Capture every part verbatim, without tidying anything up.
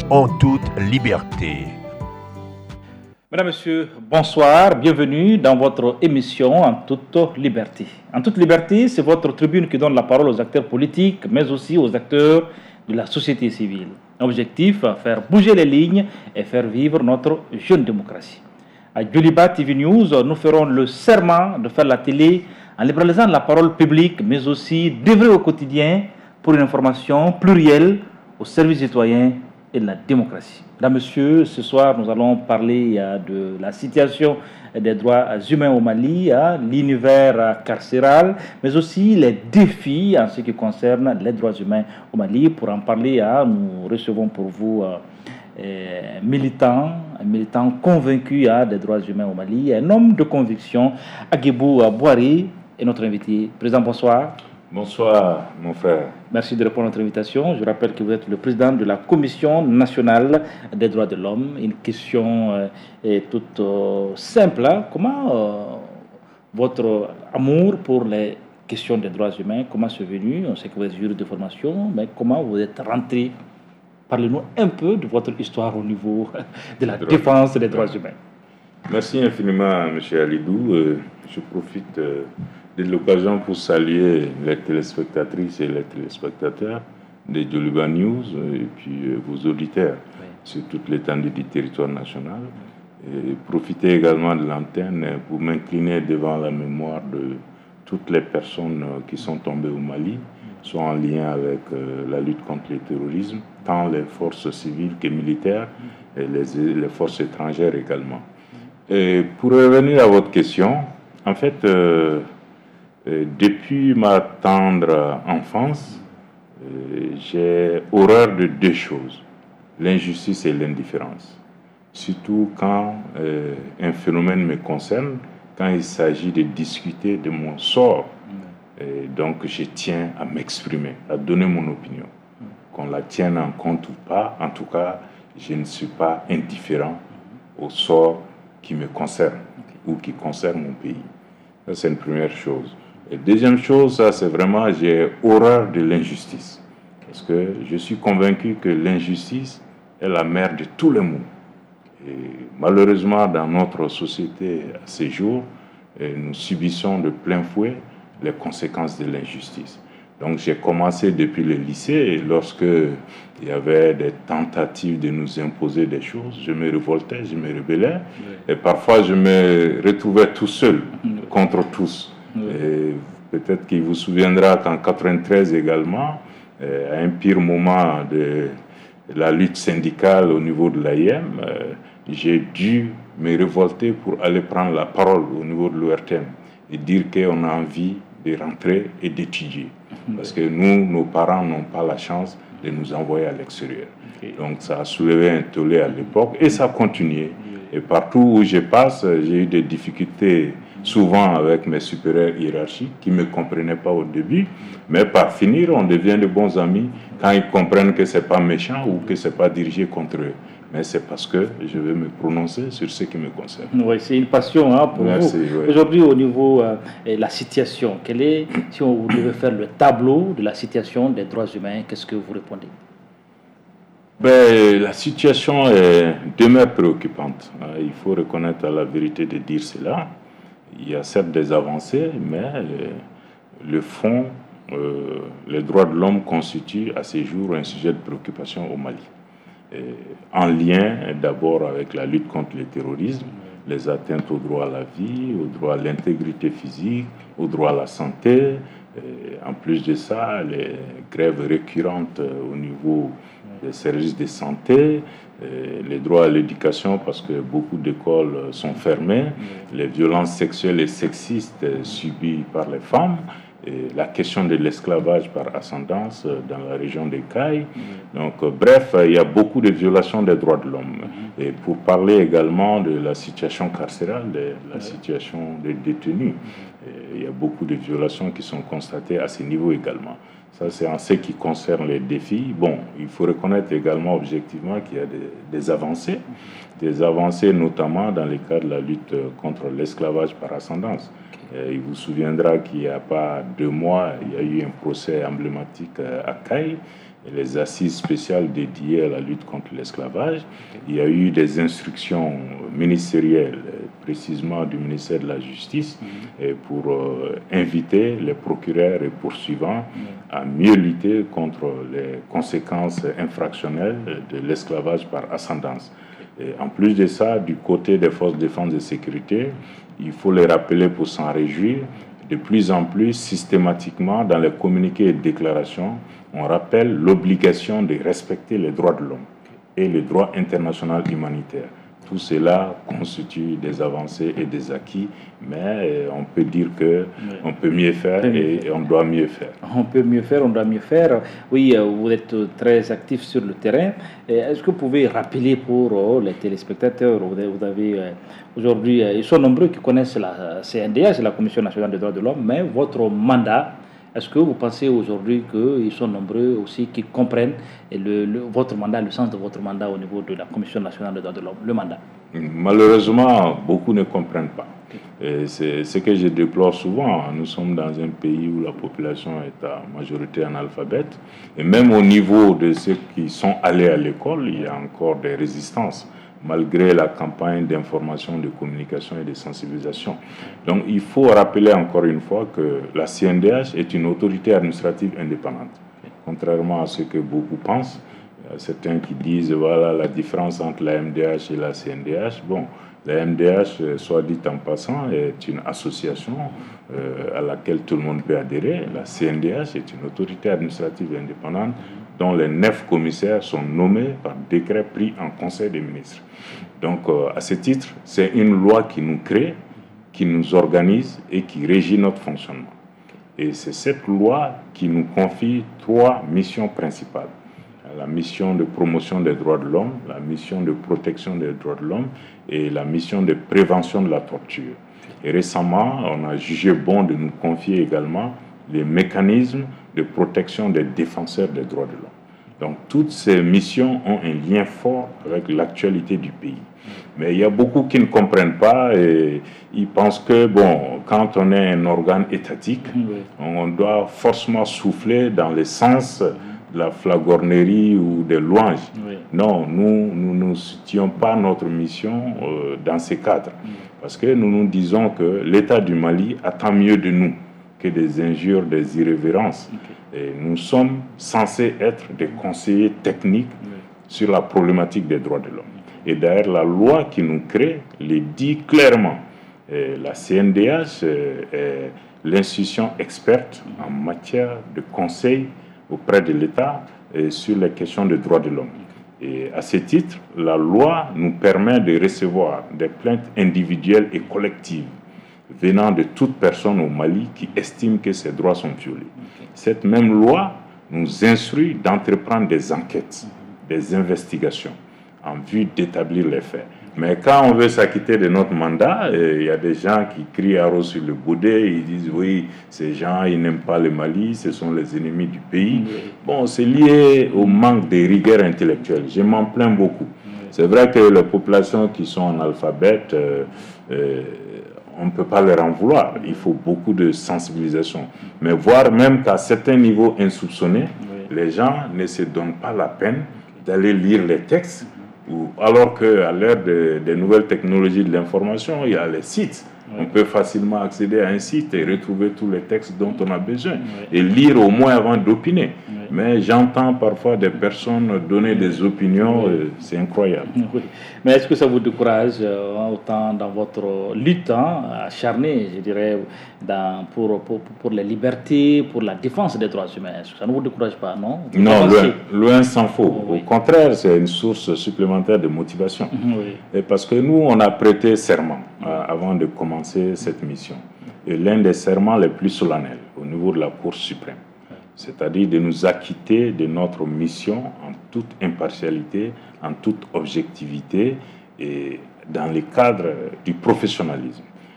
en toute liberté. Mesdames, Messieurs, bonsoir, bienvenue dans votre émission En toute liberté. En toute liberté, c'est votre tribune qui donne la parole aux acteurs politiques, mais aussi aux acteurs de la société civile. Objectif, faire bouger les lignes et faire vivre notre jeune démocratie. À Djoliba T V News, nous ferons le serment de faire la télé en libéralisant la parole publique, mais aussi d'œuvrer au quotidien pour une information plurielle au service citoyen et de la démocratie. Mesdames, Messieurs, ce soir, nous allons parler euh, de la situation des droits humains au Mali, euh, l'univers euh, carcéral, mais aussi les défis en ce qui concerne les droits humains au Mali. Pour en parler, euh, nous recevons pour vous euh, euh, militant, un militant convaincu euh, des droits humains au Mali, un homme de conviction, Aguibou euh, Boari, est notre invité. Président, bonsoir. Bonsoir, mon frère. Merci de répondre à notre invitation. Je rappelle que vous êtes le président de la Commission nationale des droits de l'homme. Une question euh, est toute euh, simple. Hein? Comment euh, votre amour pour les questions des droits humains, comment c'est venu? On sait que vous êtes juriste de formation, mais comment vous êtes rentré? Parlez-nous un peu de votre histoire au niveau de la défense des droits humains. Merci infiniment, M. Alidou. Euh, je profite... Euh, de l'occasion pour saluer les téléspectatrices et les téléspectateurs de Djoliba News et puis euh, vos auditeurs oui. sur toute l'étendue du territoire national. Et profiter également de l'antenne pour m'incliner devant la mémoire de toutes les personnes qui sont tombées au Mali, soit en lien avec euh, la lutte contre le terrorisme, tant les forces civiles que militaires et les, les forces étrangères également. Et pour revenir à votre question, en fait, euh, Euh, depuis ma tendre enfance, euh, j'ai horreur de deux choses, l'injustice et l'indifférence. Surtout quand euh, un phénomène me concerne, quand il s'agit de discuter de mon sort. Et donc je tiens à m'exprimer, à donner mon opinion. Qu'on la tienne en compte ou pas, en tout cas, je ne suis pas indifférent au sort qui me concerne ou qui concerne mon pays. Ça, c'est une première chose. Et deuxième chose, ça, c'est vraiment, j'ai horreur de l'injustice. Parce que je suis convaincu que l'injustice est la mère de tous les maux. Et malheureusement, dans notre société à ces jours, nous subissons de plein fouet les conséquences de l'injustice. Donc j'ai commencé depuis le lycée, et lorsque il y avait des tentatives de nous imposer des choses, je me révoltais, je me rébellais, et parfois je me retrouvais tout seul contre tous. Et peut-être qu'il vous souviendra qu'en quatre-vingt-treize également, à un pire moment de la lutte syndicale au niveau de l'A I M, j'ai dû me révolter pour aller prendre la parole au niveau de l'O R T M et dire qu'on a envie de rentrer et d'étudier. Parce que nous, nos parents n'ont pas la chance de nous envoyer à l'extérieur. Okay. Donc ça a soulevé un tollé à l'époque et ça a continué. Et partout où je passe, j'ai eu des difficultés souvent avec mes supérieurs hiérarchiques qui ne me comprenaient pas au début, mais par finir, on devient de bons amis quand ils comprennent que ce n'est pas méchant ou que ce n'est pas dirigé contre eux. Mais c'est parce que je vais me prononcer sur ce qui me concerne. Oui, c'est une passion hein, pour Merci, vous. Oui. Aujourd'hui, au niveau de euh, la situation, quelle est, si on devait faire le tableau de la situation des droits humains, qu'est-ce que vous répondez? Ben, la situation est, demeure préoccupante. Il faut reconnaître la vérité de dire cela. Il y a certes des avancées, mais le, le fond, euh, les droits de l'homme constituent à ce jour un sujet de préoccupation au Mali. Et en lien d'abord avec la lutte contre le terrorisme, les atteintes au droit à la vie, au droit à l'intégrité physique, au droit à la santé. Et en plus de ça, les grèves récurrentes au niveau des services de santé, les droits à l'éducation parce que beaucoup d'écoles sont fermées, les violences sexuelles et sexistes subies par les femmes, et la question de l'esclavage par ascendance dans la région des Cailles. Donc, bref, il y a beaucoup de violations des droits de l'homme. Et pour parler également de la situation carcérale, de la situation des détenus, Et il y a beaucoup de violations qui sont constatées à ce niveau également. Ça, c'est en ce qui concerne les défis. Bon, il faut reconnaître également objectivement qu'il y a des, des avancées, des avancées notamment dans le cadre de la lutte contre l'esclavage par ascendance. Et il vous souviendra qu'il n'y a pas deux mois, il y a eu un procès emblématique à Caille, et les assises spéciales dédiées à la lutte contre l'esclavage. Il y a eu des instructions ministérielles, précisément du ministère de la Justice, et pour euh, inviter les procureurs et poursuivants à mieux lutter contre les conséquences infractionnelles de l'esclavage par ascendance. Et en plus de ça, du côté des forces de défense et de sécurité, il faut les rappeler pour s'en réjouir, de plus en plus systématiquement dans les communiqués et déclarations, on rappelle l'obligation de respecter les droits de l'homme et le droit international humanitaire. Tout cela constitue des avancées et des acquis, mais on peut dire qu'on peut mieux faire et on doit mieux faire. On peut mieux faire, on doit mieux faire. Oui, vous êtes très actif sur le terrain. Est-ce que vous pouvez rappeler pour les téléspectateurs, vous avez aujourd'hui, ils sont nombreux qui connaissent la C N D H, la Commission nationale des droits de l'homme, mais votre mandat, est-ce que vous pensez aujourd'hui qu'ils sont nombreux aussi qui comprennent le, le, votre mandat, le sens de votre mandat au niveau de la Commission nationale des droits de l'homme, le mandat? Malheureusement, beaucoup ne comprennent pas. Et c'est ce que je déplore souvent. Nous sommes dans un pays où la population est à majorité analphabète. Et même au niveau de ceux qui sont allés à l'école, il y a encore des résistances, malgré la campagne d'information, de communication et de sensibilisation. Donc il faut rappeler encore une fois que la C N D H est une autorité administrative indépendante. Contrairement à ce que beaucoup pensent, il y a certains qui disent voilà la différence entre la M D H et la C N D H. Bon, la M D H, soit dit en passant, est une association euh, à laquelle tout le monde peut adhérer. La C N D H est une autorité administrative indépendante dont les neuf commissaires sont nommés par décret pris en Conseil des ministres. Donc, euh, à ce titre, c'est une loi qui nous crée, qui nous organise et qui régit notre fonctionnement. Et c'est cette loi qui nous confie trois missions principales. La mission de promotion des droits de l'homme, la mission de protection des droits de l'homme et la mission de prévention de la torture. Et récemment, on a jugé bon de nous confier également les mécanismes de protection des défenseurs des droits de l'homme. Donc toutes ces missions ont un lien fort avec l'actualité du pays. Mais il y a beaucoup qui ne comprennent pas et ils pensent que, bon, quand on est un organe étatique, on doit forcément souffler dans le sens de la flagornerie ou des louanges. Oui. Non, nous nous ne situons pas notre mission euh, dans ces cadres. Oui. Parce que nous nous disons que l'État du Mali attend mieux de nous que des injures, des irrévérences. Okay. Et nous sommes censés être des conseillers techniques oui. sur la problématique des droits de l'homme. Et d'ailleurs, la loi qui nous crée le dit clairement. Et la C N D H est l'institution experte en matière de conseil auprès de l'État sur les questions des droits de l'homme. Et à ce titre, la loi nous permet de recevoir des plaintes individuelles et collectives venant de toute personne au Mali qui estime que ses droits sont violés. Cette même loi nous instruit d'entreprendre des enquêtes, des investigations en vue d'établir les faits. Mais quand on veut s'acquitter de notre mandat, il y a des gens qui crient à Rose sur le boudet, ils disent oui, ces gens, ils n'aiment pas le Mali, ce sont les ennemis du pays. Oui. Bon, c'est lié au manque de rigueur intellectuelle. Je m'en plains beaucoup. Oui. C'est vrai que les populations qui sont analphabètes, euh, euh, on ne peut pas leur en vouloir. Il faut beaucoup de sensibilisation. Mais voir même qu'à certains niveaux insoupçonnés, oui. les gens ne se donnent pas la peine d'aller lire les textes. Alors qu'à l'ère des de nouvelles technologies de l'information, il y a les sites. Oui. On peut facilement accéder à un site et retrouver tous les textes dont on a besoin. Oui. Et lire au moins avant d'opiner. Oui. Mais j'entends parfois des personnes donner des opinions, oui. euh, c'est incroyable. Oui. Mais est-ce que ça vous décourage euh, autant dans votre lutte hein, acharnée, je dirais, dans, pour, pour, pour les libertés, pour la défense des droits humains? Est-ce que ça ne vous décourage pas, non? Vous non, loin, loin s'en faut. Oui. Au contraire, c'est une source supplémentaire de motivation. Oui. Et parce que nous, on a prêté serment euh, avant de commencer cette mission. Et l'un des serments les plus solennels au niveau de la Cour suprême. C'est-à-dire de nous acquitter de notre mission en toute impartialité, en toute objectivité et dans le cadre du professionnalisme.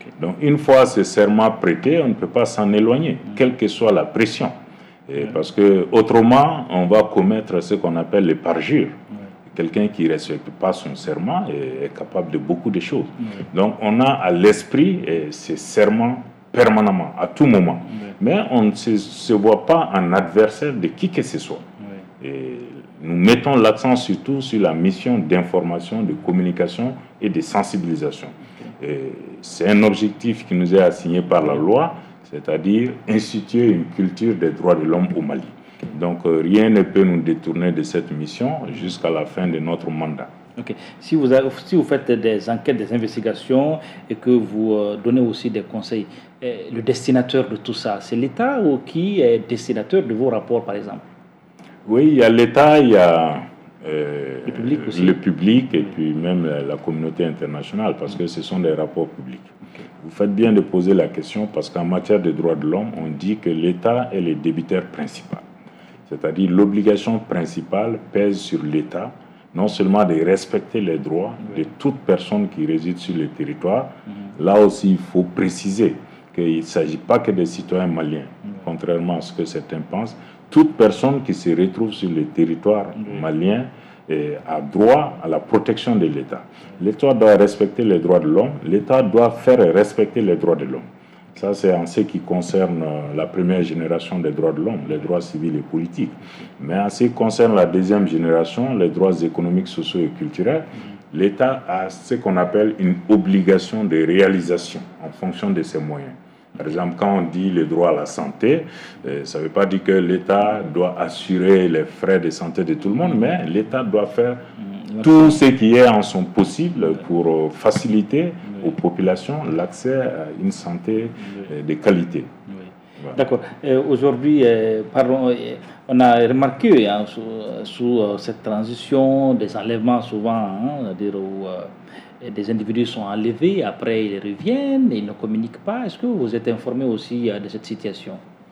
Okay. Donc, une fois ce serment prêté, on ne peut pas s'en éloigner, mmh. quelle que soit la pression. Et mmh. Parce que autrement, on va commettre ce qu'on appelle les parjures. Mmh. Quelqu'un qui ne respecte pas son serment est, est capable de beaucoup de choses. Mmh. Donc, on a à l'esprit eh, ces serments permanemment, à tout moment. Mmh. Mais on ne se, se voit pas en adversaire de qui que ce soit. Mmh. Et nous mettons l'accent surtout sur la mission d'information, de communication et de sensibilisation. Okay. Et c'est un objectif qui nous est assigné par la loi, c'est-à-dire instituer une culture des droits de l'homme au Mali. Donc euh, rien ne peut nous détourner de cette mission jusqu'à la fin de notre mandat. Okay. Si, vous avez, si vous faites des enquêtes, des investigations et que vous euh, donnez aussi des conseils, eh, le destinataire de tout ça, c'est l'État ou qui est destinataire de vos rapports par exemple? Oui, il y a l'État, il y a euh, le public, aussi. le public et puis même la, la communauté internationale parce que ce sont des rapports publics. Okay. Vous faites bien de poser la question parce qu'en matière de droits de l'homme, on dit que l'État est le débiteur principal. C'est-à-dire l'obligation principale pèse sur l'État, non seulement de respecter les droits oui. de toute personne qui réside sur le territoire. Mm-hmm. Là aussi, il faut préciser qu'il ne s'agit pas que des citoyens maliens, mm-hmm. contrairement à ce que certains pensent. Toute personne qui se retrouve sur le territoire mm-hmm. malien eh, a droit à la protection de l'État. L'État doit respecter les droits de l'homme, l'État doit faire respecter les droits de l'homme. Ça, c'est en ce qui concerne la première génération des droits de l'homme, les droits civils et politiques. Mais en ce qui concerne la deuxième génération, les droits économiques, sociaux et culturels, l'État a ce qu'on appelle une obligation de réalisation en fonction de ses moyens. Par exemple, quand on dit le droit à la santé, ça ne veut pas dire que l'État doit assurer les frais de santé de tout le monde, mais l'État doit faire tout ce qui est en son possible pour faciliter aux populations l'accès à une santé de qualité. Oui. Voilà. D'accord. Euh, aujourd'hui, euh, pardon, euh, on a remarqué hein, sous, sous euh, cette transition des enlèvements souvent, hein, c'est-à-dire où euh, des individus sont enlevés, après ils reviennent, ils ne communiquent pas. Est-ce que vous êtes informé aussi euh, de cette situation?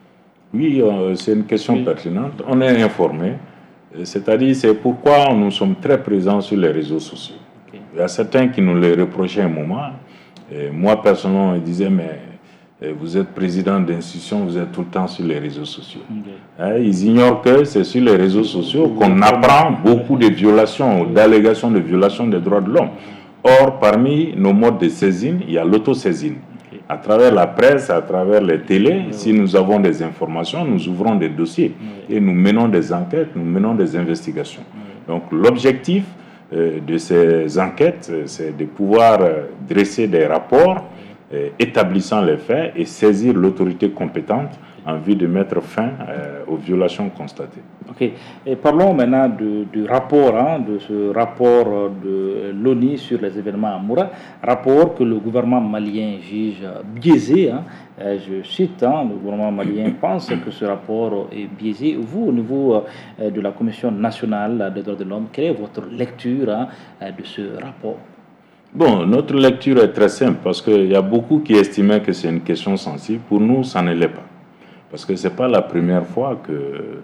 Oui, euh, c'est une question oui. pertinente. On est informé. C'est-à-dire, c'est pourquoi nous sommes très présents sur les réseaux sociaux. Okay. Il y a certains qui nous le reprochaient un moment. Et moi, personnellement, je disais, mais vous êtes président d'institution, vous êtes tout le temps sur les réseaux sociaux. Okay. Ils ignorent que c'est sur les réseaux sociaux qu'on apprend beaucoup de violations, d'allégations de violations des droits de l'homme. Or, parmi nos modes de saisine, il y a l'autosaisine. À travers la presse, à travers les télés, si nous avons des informations, nous ouvrons des dossiers et nous menons des enquêtes, nous menons des investigations. Donc l'objectif euh, de ces enquêtes, c'est de pouvoir euh, dresser des rapports euh, établissant les faits et saisir l'autorité compétente en vue de mettre fin euh, aux violations constatées. Ok. Et parlons maintenant du, du rapport, hein, de ce rapport de l'ONU sur les événements à Moura, rapport que le gouvernement malien juge biaisé. Hein. Je cite, hein, le gouvernement malien pense que ce rapport est biaisé. Vous, au niveau euh, de la Commission nationale des droits de l'homme, quelle est votre lecture hein, de ce rapport? Bon, notre lecture est très simple parce qu'il y a beaucoup qui estimaient que c'est une question sensible. Pour nous, ça ne l'est pas. Parce que ce n'est pas la première fois que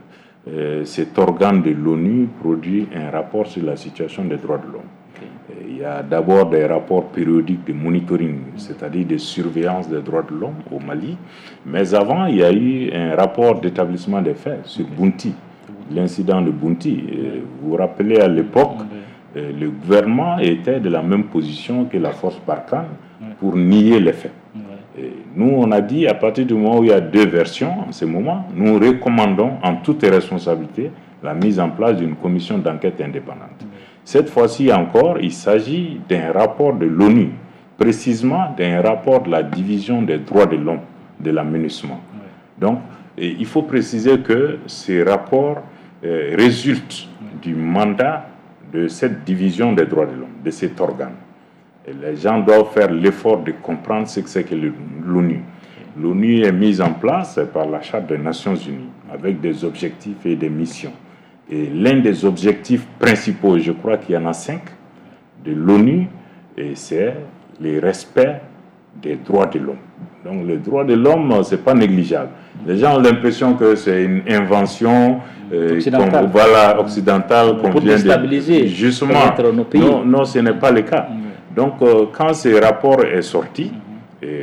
euh, cet organe de l'ONU produit un rapport sur la situation des droits de l'homme. Okay. Il y a d'abord des rapports périodiques de monitoring, c'est-à-dire de surveillance des droits de l'homme au Mali. Mais avant, il y a eu un rapport d'établissement des faits sur Bounti, l'incident de Bounti. Et vous vous rappelez, à l'époque, euh, le gouvernement était de la même position que la force Barkhane pour nier les faits. Et nous, on a dit, à partir du moment où il y a deux versions, en ce moment, nous recommandons en toute responsabilité la mise en place d'une commission d'enquête indépendante. Oui. Cette fois-ci encore, il s'agit d'un rapport de l'ONU, précisément d'un rapport de la division des droits de l'homme, de la MINUSMA. Oui. Donc, et il faut préciser que ces rapports euh, résultent oui. du mandat de cette division des droits de l'homme, de cet organe. Et les gens doivent faire l'effort de comprendre ce que c'est que l'ONU. L'ONU est mise en place par la Charte des Nations Unies, avec des objectifs et des missions. Et l'un des objectifs principaux, je crois qu'il y en a cinq, de l'ONU, c'est le respect des droits de l'homme. Donc les droits de l'homme, ce n'est pas négligeable. Les gens ont l'impression que c'est une invention euh, occidentale, qu'on, voilà, occidentale qu'on vient de déstabiliser. Justement, non, non, ce n'est pas le cas. Donc, euh, quand ce rapport est sorti, et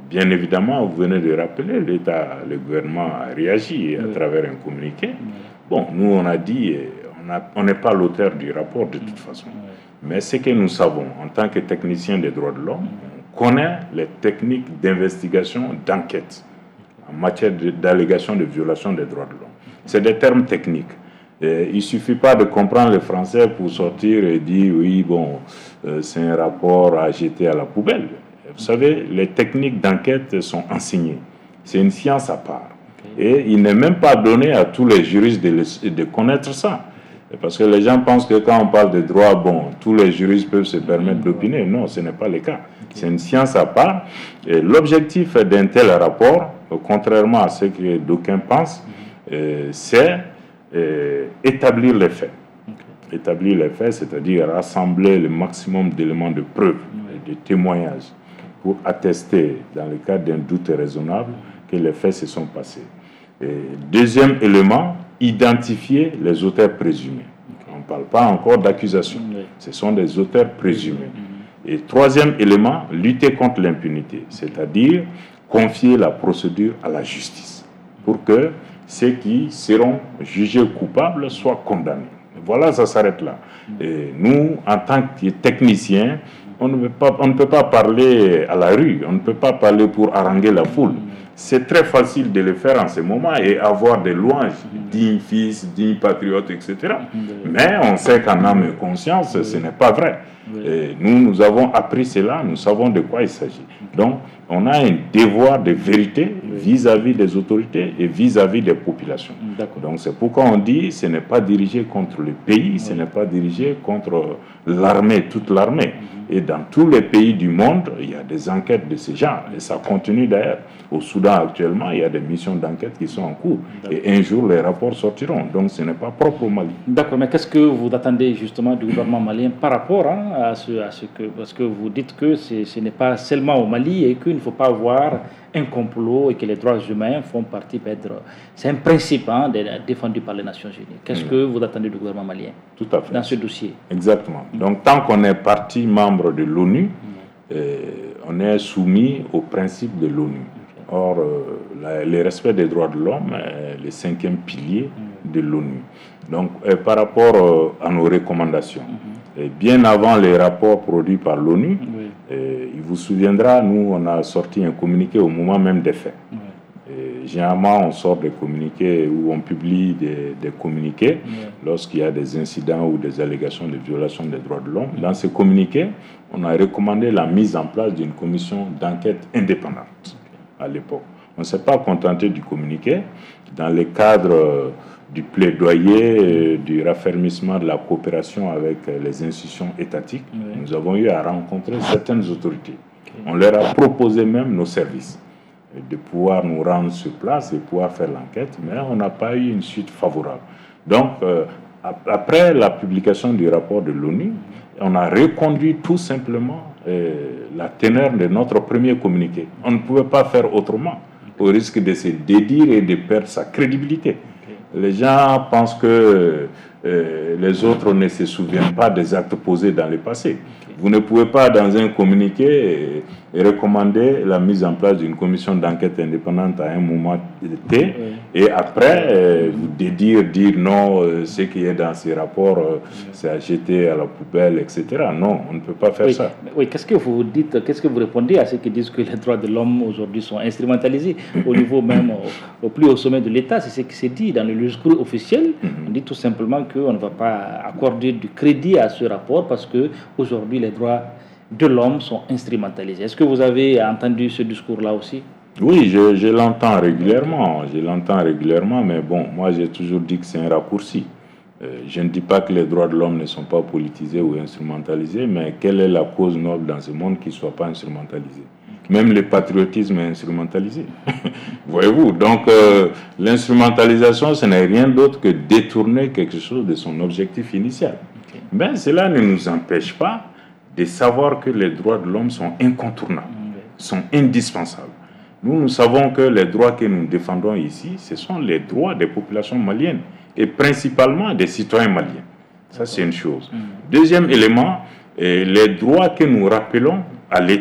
bien évidemment, vous venez de rappeler, l'État, le gouvernement a réagi à oui. travers un communiqué. Oui. Bon, nous, on a dit, on n'est pas l'auteur du rapport de toute façon. Oui. Mais ce que nous savons, en tant que technicien des droits de l'homme, on connaît les techniques d'investigation, d'enquête en matière d'allégation de violation des droits de l'homme. C'est des termes techniques. Et il ne suffit pas de comprendre le français pour sortir et dire, oui, bon, euh, c'est un rapport à jeter à la poubelle. Vous savez, les techniques d'enquête sont enseignées. C'est une science à part. Et il n'est même pas donné à tous les juristes de, de connaître ça. Parce que les gens pensent que quand on parle de droit, bon, tous les juristes peuvent se permettre d'opiner. Non, ce n'est pas le cas. C'est une science à part. Et l'objectif d'un tel rapport, contrairement à ce que d'aucuns pensent, euh, c'est euh, établir les faits. Okay. Établir les faits, c'est-à-dire rassembler le maximum d'éléments de preuve et de témoignages pour attester, dans le cas d'un doute raisonnable, que les faits se sont passés. Et deuxième élément, identifier les auteurs présumés. On ne parle pas encore d'accusation. Ce sont des auteurs présumés. Et troisième élément, lutter contre l'impunité, c'est-à-dire confier la procédure à la justice pour que ceux qui seront jugés coupables soient condamnés. Voilà, ça s'arrête là. Et nous, en tant que techniciens, on ne peut pas, on ne peut pas parler à la rue, on ne peut pas parler pour haranguer la foule. C'est très facile de le faire en ce moment et avoir des louanges, digne fils, digne patriote, et cetera. Mais on sait qu'en âme et conscience, ce n'est pas vrai. Et nous, nous avons appris cela, nous savons de quoi il s'agit. Donc, on a un devoir de vérité vis-à-vis des autorités et vis-à-vis des populations. Donc, c'est pourquoi on dit que ce n'est pas dirigé contre le pays, ce n'est pas dirigé contre l'armée, toute l'armée. Et dans tous les pays du monde, il y a des enquêtes de ce genre. Et ça continue d'ailleurs. Au Soudan actuellement, il y a des missions d'enquête qui sont en cours. Et un jour, les rapports sortiront. Donc, ce n'est pas propre au Mali. D'accord, mais qu'est-ce que vous attendez justement du gouvernement malien par rapport hein, à, ce, à ce que... Parce que vous dites que ce n'est pas seulement au Mali et qu'il ne faut pas avoir un complot et que les droits humains font partie peut-être... C'est un principe hein, défendu par les Nations Unies. Qu'est-ce mmh. que vous attendez du gouvernement malien Tout à fait. Dans ce dossier? Exactement. Mmh. Donc, tant qu'on est parti membre de l'ONU, mmh. euh, on est soumis aux principes de l'ONU. Or, euh, la, le respect des droits de l'homme est le cinquième pilier mmh. de l'ONU. Donc, euh, par rapport euh, à nos recommandations, mmh. et bien avant les rapports produits par l'ONU, oui. euh, il vous souviendra, nous, on a sorti un communiqué au moment même des faits. Oui. Et, généralement, on sort des communiqués ou on publie des, des communiqués oui. lorsqu'il y a des incidents ou des allégations de violation des droits de l'homme. Dans ces communiqués, on a recommandé la mise en place d'une commission d'enquête indépendante. À l'époque. On ne s'est pas contenté du communiqué. Dans le cadre euh, du plaidoyer, euh, du raffermissement de la coopération avec euh, les institutions étatiques, oui. nous avons eu à rencontrer certaines autorités. Okay. On leur a proposé même nos services, euh, de pouvoir nous rendre sur place et pouvoir faire l'enquête, mais on n'a pas eu une suite favorable. Donc, euh, après la publication du rapport de l'ONU, on a reconduit tout simplement euh, la teneur de notre premier communiqué. On ne pouvait pas faire autrement, au risque de se dédire et de perdre sa crédibilité. Okay. Les gens pensent que euh, les autres ne se souviennent pas des actes posés dans le passé. Okay. Vous ne pouvez pas, dans un communiqué, et recommander la mise en place d'une commission d'enquête indépendante à un moment T, oui. et après, euh, vous dédire, dire non, euh, ce qui est dans ces rapports, euh, oui. c'est à jeter à la poubelle, et cetera. Non, on ne peut pas faire oui. ça. Oui, qu'est-ce que vous dites, qu'est-ce que vous répondez à ceux qui disent que les droits de l'homme aujourd'hui sont instrumentalisés au niveau même, au, au plus haut sommet de l'État? C'est ce qui s'est dit dans le discours officiel. Mm-hmm. On dit tout simplement qu'on ne va pas accorder du crédit à ce rapport parce qu'aujourd'hui, les droits de l'homme sont instrumentalisés. Est-ce que vous avez entendu ce discours-là aussi? Oui, je, je l'entends régulièrement, je l'entends régulièrement, mais bon, moi j'ai toujours dit que c'est un raccourci. Euh, je ne dis pas que les droits de l'homme ne sont pas politisés ou instrumentalisés, mais quelle est la cause noble dans ce monde qui ne soit pas instrumentalisée? Même le patriotisme est instrumentalisé. Voyez-vous, donc euh, l'instrumentalisation, ce n'est rien d'autre que détourner quelque chose de son objectif initial. Okay. Mais cela ne nous empêche pas de savoir que les droits de l'homme sont incontournables, okay. sont indispensables. Nous, nous savons que les droits que nous défendons ici, ce sont les droits des populations maliennes et principalement des citoyens maliens. Ça, c'est une chose. Mm-hmm. Deuxième élément, les droits que nous rappelons à l'État,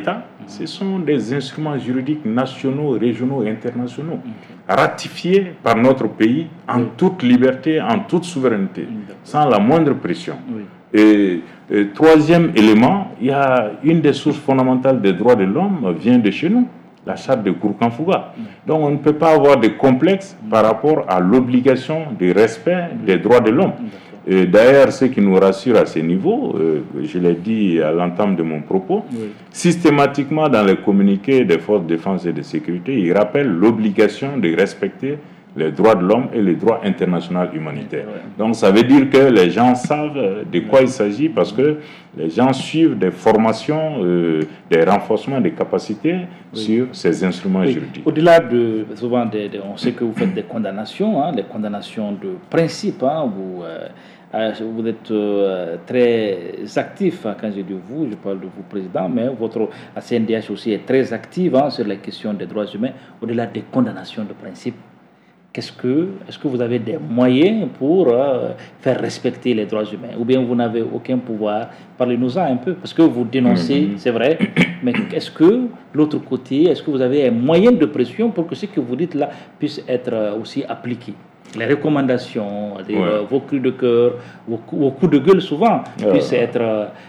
Ce sont des instruments juridiques nationaux, régionaux et internationaux, ratifiés par notre pays en oui. toute liberté, en toute souveraineté, oui. sans la moindre pression. Oui. Et, et troisième élément, il y a une des sources fondamentales des droits de l'homme vient de chez nous, la charte de Kourkan-Fouga. Oui. Donc on ne peut pas avoir de complexe oui. par rapport à l'obligation de respect oui. des droits de l'homme. Oui. Et d'ailleurs, ce qui nous rassure à ce niveau, euh, je l'ai dit à l'entame de mon propos, oui. systématiquement dans les communiqués des forces de défense et de sécurité, il rappelle l'obligation de respecter les droits de l'homme et les droits internationaux humanitaires. Oui. Donc ça veut dire que les gens savent de quoi oui. il s'agit parce que les gens suivent des formations, euh, des renforcements des capacités oui. sur ces instruments oui. juridiques. Au-delà de, souvent, de, de, on sait que vous faites des condamnations, hein, des condamnations de principe, hein, vous... Euh, Vous êtes euh, très actif, hein, quand je dis vous, je parle de vous, Président, mais votre la C N D H aussi est très active hein, sur les questions des droits humains, au-delà des condamnations de principe. Qu'est-ce que, est-ce que vous avez des moyens pour euh, faire respecter les droits humains, ou bien vous n'avez aucun pouvoir? Parlez-nous-en un peu, parce que vous dénoncez, mm-hmm. c'est vrai, mais est-ce que, l'autre côté, est-ce que vous avez un moyen de pression pour que ce que vous dites là puisse être aussi appliqué? Les recommandations, les, ouais. vos cris de cœur, vos, vos coups de gueule souvent euh, puissent être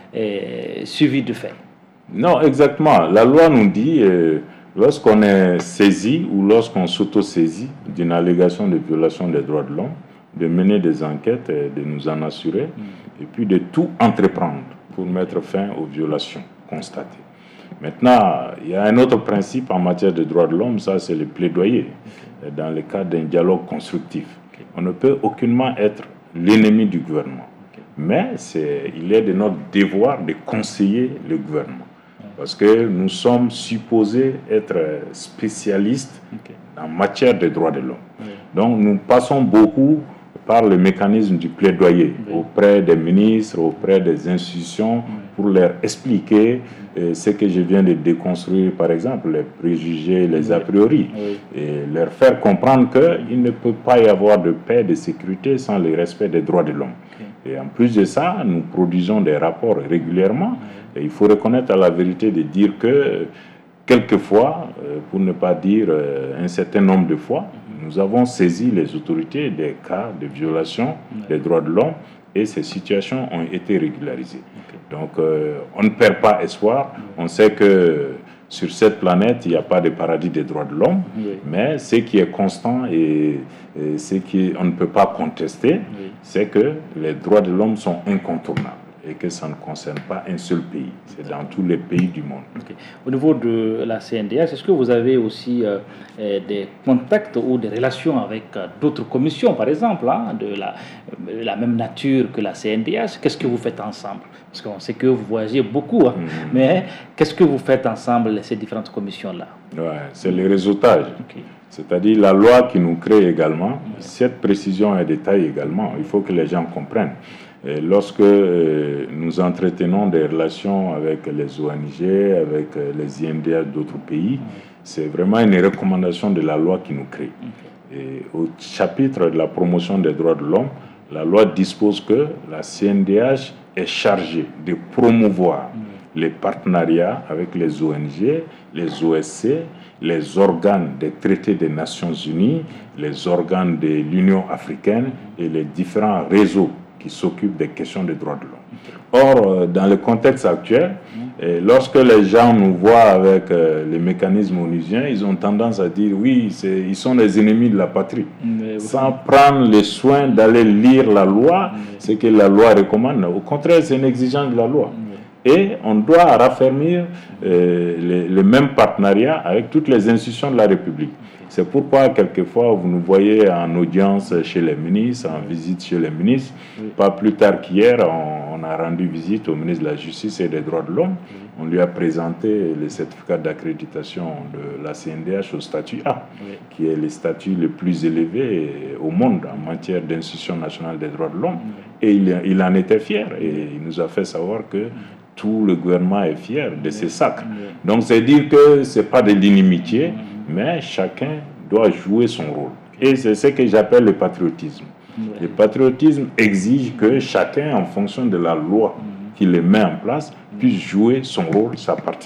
euh, suivis de fait. Non, exactement. La loi nous dit, euh, lorsqu'on est saisi ou lorsqu'on s'auto-saisit d'une allégation de violation des droits de l'homme, de mener des enquêtes et de nous en assurer, mm. et puis de tout entreprendre pour mettre fin aux violations constatées. Maintenant, il y a un autre principe en matière de droits de l'homme, ça c'est le plaidoyer, okay. dans le cadre d'un dialogue constructif. Okay. On ne peut aucunement être l'ennemi du gouvernement, okay. mais c'est, il est de notre devoir de conseiller le gouvernement, okay. parce que nous sommes supposés être spécialistes okay. en matière de droits de l'homme. Okay. Donc nous passons beaucoup par le mécanisme du plaidoyer oui. auprès des ministres, auprès des institutions, oui. pour leur expliquer euh, ce que je viens de déconstruire, par exemple, les préjugés, les oui. a priori, oui. et leur faire comprendre qu'il ne peut pas y avoir de paix, de sécurité sans le respect des droits de l'homme. Okay. Et en plus de ça, nous produisons des rapports régulièrement, oui. et il faut reconnaître à la vérité de dire que, quelquefois, euh, pour ne pas dire euh, un certain nombre de fois, nous avons saisi les autorités des cas de violation oui. des droits de l'homme et ces situations ont été régularisées. Okay. Donc, euh, on ne perd pas espoir. Oui. On sait que sur cette planète, il n'y a pas de paradis des droits de l'homme, oui. mais ce qui est constant et, et ce qu'on ne peut pas contester, oui. c'est que les droits de l'homme sont incontournables et que ça ne concerne pas un seul pays, c'est dans tous les pays du monde. Okay. Au niveau de la C N D H, est-ce que vous avez aussi euh, des contacts ou des relations avec euh, d'autres commissions, par exemple, hein, de la, euh, la même nature que la C N D H? Qu'est-ce que vous faites ensemble? Parce qu'on sait que vous voyagez beaucoup, hein, mm-hmm. mais qu'est-ce que vous faites ensemble, ces différentes commissions-là? Ouais, c'est le réseautage. Okay. C'est-à-dire la loi qui nous crée également, ouais. cette précision et détail également, il faut que les gens comprennent. Et lorsque euh, nous entretenons des relations avec les O N G, avec euh, les I N D H d'autres pays, okay. c'est vraiment une recommandation de la loi qui nous crée. Okay. Et au chapitre de la promotion des droits de l'homme, la loi dispose que la C N D H est chargée de promouvoir okay. les partenariats avec les O N G, les O S C, les organes des traités des Nations Unies, les organes de l'Union africaine et les différents réseaux qui s'occupent des questions des droits de l'homme. Or, dans le contexte actuel, et lorsque les gens nous voient avec euh, les mécanismes onusiens, ils ont tendance à dire oui, c'est, ils sont les ennemis de la patrie, mais sans oui. prendre le soin d'aller lire la loi, mais ce que la loi recommande. Au contraire, c'est une exigence de la loi. Mais Et on doit raffermir euh, les, les mêmes partenariats avec toutes les institutions de la République. C'est pourquoi, quelquefois, vous nous voyez en audience chez les ministres, en visite chez les ministres. Oui. Pas plus tard qu'hier, on, on a rendu visite au ministre de la Justice et des Droits de l'Homme. Oui. On lui a présenté le certificat d'accréditation de la C N D H au statut A, oui. qui est le statut le plus élevé au monde en matière d'institution nationale des droits de l'homme. Oui. Et il, il en était fier. Et il nous a fait savoir que oui. tout le gouvernement est fier de oui. ces sacres. Oui. Donc, c'est dire que ce n'est pas de l'inimitié, oui. mais chacun doit jouer son rôle. Et c'est ce que j'appelle le patriotisme. Oui. Le patriotisme exige que chacun, en fonction de la loi qu'il met en place, puisse jouer son rôle, sa partition.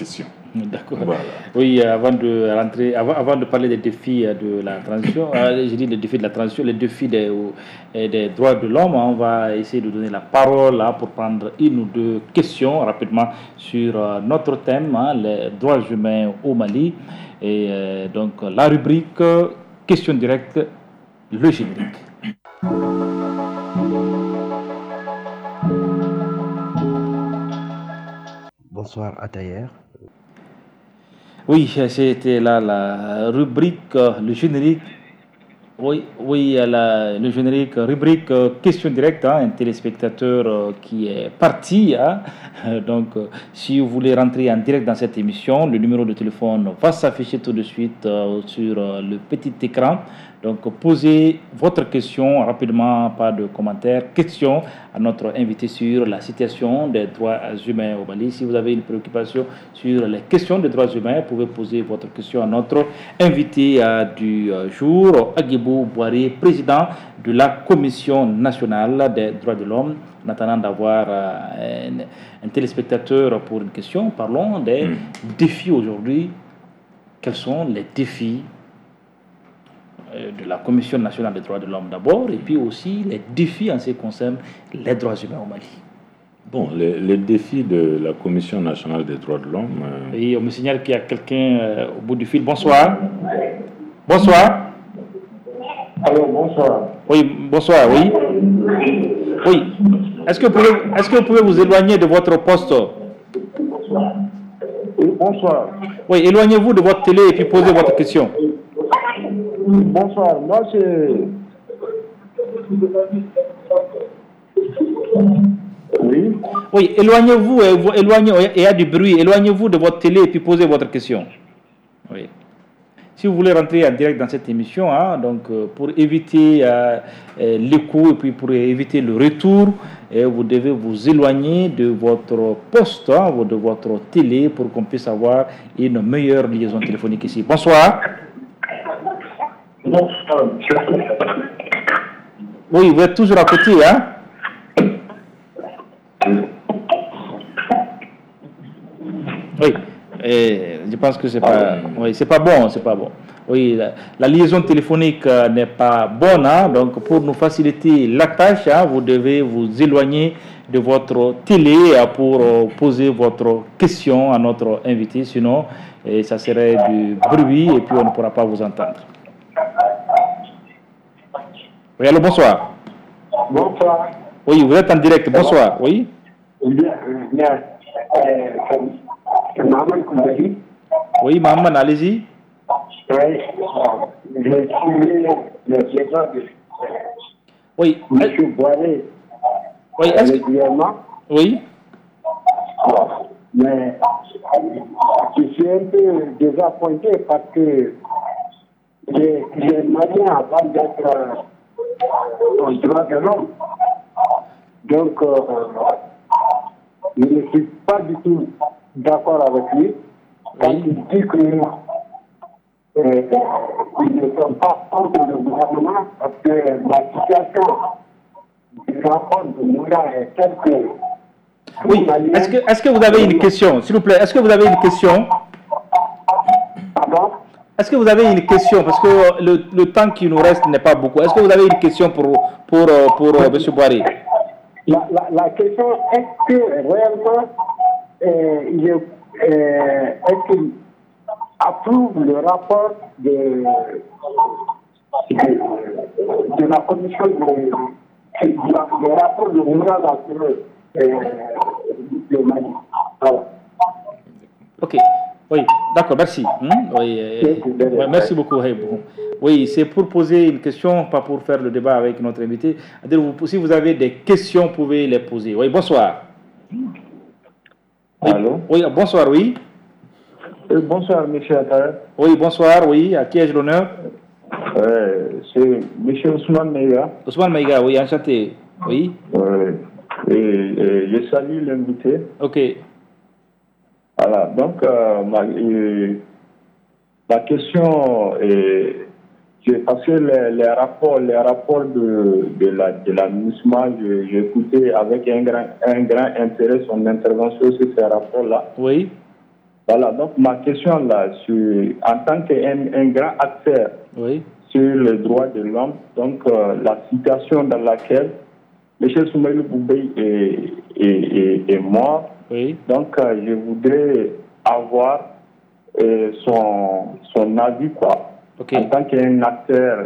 D'accord. Voilà. Oui, avant de rentrer, avant, avant de parler des défis de la transition, euh, je dis les défis de la transition, les défis des, euh, des droits de l'homme, on va essayer de donner la parole là, pour prendre une ou deux questions rapidement sur euh, notre thème, hein, les droits humains au Mali. Et euh, donc la rubrique euh, question directe, le générique. Bonsoir Atayer. Oui, c'était là la rubrique, le générique. Oui, oui, la, le générique, rubrique question directe, hein, un téléspectateur euh, qui est parti. Hein. Donc, euh, si vous voulez rentrer en direct dans cette émission, le numéro de téléphone va s'afficher tout de suite euh, sur euh, le petit écran. Donc, posez votre question rapidement, pas de commentaires. Question à notre invité sur la situation des droits humains au Mali. Si vous avez une préoccupation sur les questions des droits humains, vous pouvez poser votre question à notre invité euh, du euh, jour, Agibou Boiré, président de la Commission nationale des droits de l'homme. En attendant d'avoir euh, un, un téléspectateur pour une question, parlons des mmh. défis aujourd'hui. Quels sont les défis de la Commission nationale des droits de l'homme d'abord, et puis aussi les défis en ce qui concerne les droits humains au Mali? Bon, les, les défis de la Commission nationale des droits de l'homme... Euh... Et on me signale qu'il y a quelqu'un euh, au bout du fil. Bonsoir. Bonsoir. Alors, bonsoir. Oui, bonsoir, oui. Oui. Est-ce que, vous pouvez, est-ce que vous pouvez vous éloigner de votre poste? Bonsoir. Oui, bonsoir. Oui, éloignez-vous de votre télé et puis posez votre question. Bonsoir, moi c'est... Oui. Oui, éloignez-vous, éloignez, il y a du bruit, éloignez-vous de votre télé et puis posez votre question. Oui. Si vous voulez rentrer en direct dans cette émission, hein, donc euh, pour éviter euh, euh, l'écho et puis pour éviter le retour, euh, vous devez vous éloigner de votre poste, hein, de votre télé pour qu'on puisse avoir une meilleure liaison téléphonique ici. Bonsoir. Bonsoir. Oui, vous êtes toujours à côté, hein? Oui, et je pense que c'est pas, oui, c'est pas bon, c'est pas bon. Oui, la, la liaison téléphonique euh, n'est pas bonne, hein, donc pour nous faciliter la tâche, hein, vous devez vous éloigner de votre télé euh, pour euh, poser votre question à notre invité, sinon et ça serait du bruit et puis on ne pourra pas vous entendre. Oui, allô, bonsoir. Bonsoir. Oui, vous êtes en direct, bonsoir, oui. Bien, bien. Euh, c'est Maman Koumbali. Oui, Maman, allez-y. Oui, j'ai suivi le président de oui. M. Boiré. Oui, est-ce que... Oui. Mais je suis un peu désappointé parce que les, les Maliens, avant d'être au droit de l'homme, donc euh, je ne suis pas du tout d'accord avec lui quand oui. il dit que euh, ils ne sont pas contre le gouvernement parce que la situation du rapport de Moula est telle que... Oui, est-ce que, est-ce que vous avez une question, s'il vous plaît, est-ce que vous avez une question? Pardon? Est-ce que vous avez une question? Parce que le, le temps qui nous reste n'est pas beaucoup. Est-ce que vous avez une question pour, pour, pour, pour M. Boiré? La, la, la question, est-ce que réellement, euh, il est, euh, est-ce qu'il approuve le rapport de, de, de la commission de, de, de, de rapport de Moura sur le Mali? Voilà. Ok. Oui, d'accord, merci. Hum? Oui, euh, ouais, merci beaucoup. Oui, c'est pour poser une question, pas pour faire le débat avec notre invité. Si vous avez des questions, vous pouvez les poser. Oui, bonsoir. Allô? Oui, bonsoir, oui. Euh, bonsoir, monsieur Attara. Oui, bonsoir, oui. À qui ai-je l'honneur? euh, C'est monsieur Ousmane Maïga. Ousmane Maïga, oui, enchanté. Oui. Euh, et, et je salue l'invité. Ok. Voilà, donc euh, ma, euh, ma question est, c'est parce que les, les rapports, les rapports de, de la de la MINUSMA, j'ai écouté avec un grand, un grand intérêt son intervention sur ces rapports-là. Oui. Voilà, donc ma question là, sur, en tant qu'un un grand acteur oui. sur les droits de l'homme, donc euh, la situation dans laquelle M. Soumaïlou Boubey est, est, est, est mort, oui. donc euh, je voudrais avoir euh, son, son avis, quoi, okay. en tant qu'un acteur.